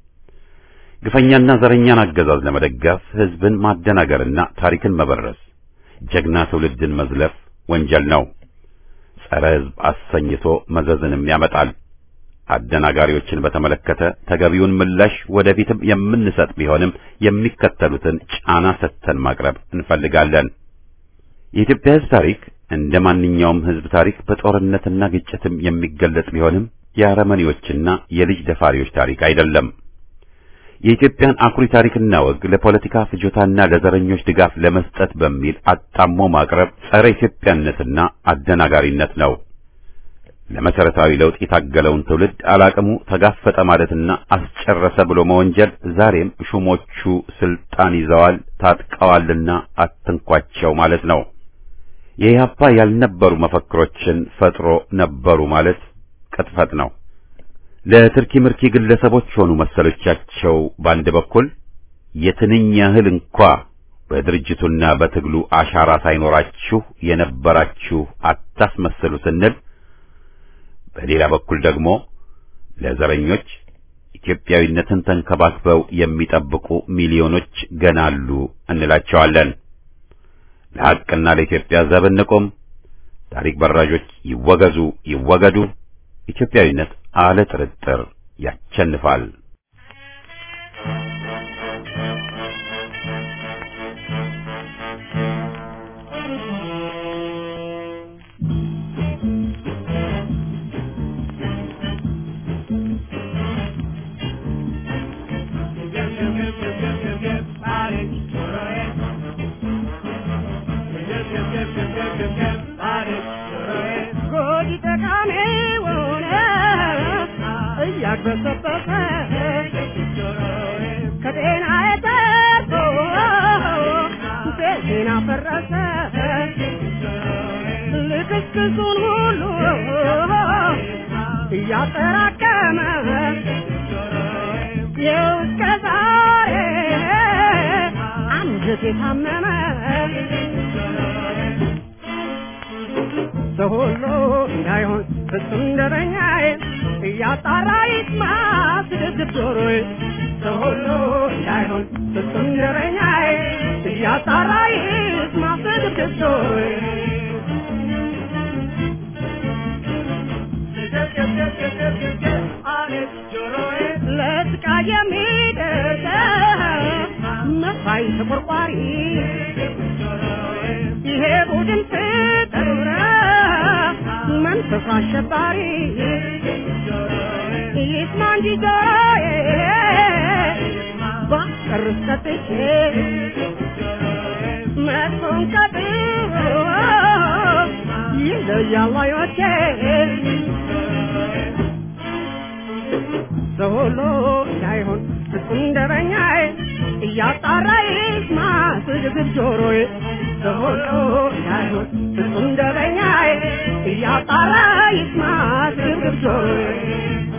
ግፈኛና ዘረኛን አገዛዝ ለመደገፍ ህዝብን ማደናገርና ታሪክን መበረስ፣ ጀግና ትውልድን መዝለፍ ወንጀል ነው። ጸረ ህዝብ አሰኝቶ መዘዝንም ያመጣል። አደናጋሪዎችን በተመለከተ ተገቢውን ምላሽ ወደፊትም የምንሰጥ ቢሆንም የሚከተሉትን ጫና ሰጥተን ማቅረብ እንፈልጋለን። የኢትዮጵያ ህዝብ ታሪክ እንደ ማንኛውም ህዝብ ታሪክ በጦርነትና ግጭትም የሚገለጽ ቢሆንም የአረመኔዎችና የልጅ ደፋሪዎች ታሪክ አይደለም። የኢትዮጵያን አኩሪ ታሪክና ወግ ለፖለቲካ ፍጆታና ለዘረኞች ድጋፍ ለመስጠት በሚል አጣሞ ማቅረብ ጸረ ኢትዮጵያነትና አደናጋሪነት ነው። ለመሰረታዊ ለውጥ የታገለውን ትውልድ አላቅሙ ተጋፈጠ ማለትና አስጨረሰ ብሎ መወንጀል ዛሬም ሹሞቹ ስልጣን ይዘዋል ታጥቀዋልና አትንኳቸው ማለት ነው። የኢህአፓ ያልነበሩ መፈክሮችን ፈጥሮ ነበሩ ማለት ቅጥፈት ነው። ለትርኪ ምርኪ ግለሰቦች ሆኑ መሰሎቻቸው በአንድ በኩል የትንኝ ያህል እንኳ በድርጅቱና በትግሉ አሻራ ሳይኖራችሁ የነበራችሁ አታስመስሉ ስንል፣ በሌላ በኩል ደግሞ ለዘረኞች ኢትዮጵያዊነትን ተንከባክበው የሚጠብቁ ሚሊዮኖች ገና አሉ እንላቸዋለን። ለሐቅና ለኢትዮጵያ ዘብ እንቆም። ታሪክ በራዦች ይወገዙ ይወገዱ። ኢትዮጵያዊነት አለ ጥርጥር ያቸንፋል። Sorry, መፋይ ተቆርቋሪ ይሄ ቡድን ፍጥራ መንፈስ አሸባሪ ይስማ እንጂ ጆሮዬ ባቀርስ ቀጥቼ መጥፎን ቀጥሮ ይለያል አዮቼ ሰሆሎ ሳይሆን ፍጹም ደረኛዬ እያጣራ ይስማ ስግብግብ ጆሮዬ ሰሆሎ ሳይሆን ፍጹም ደረኛዬ እያጣራ ይስማ ስግብግብ ጆሮዬ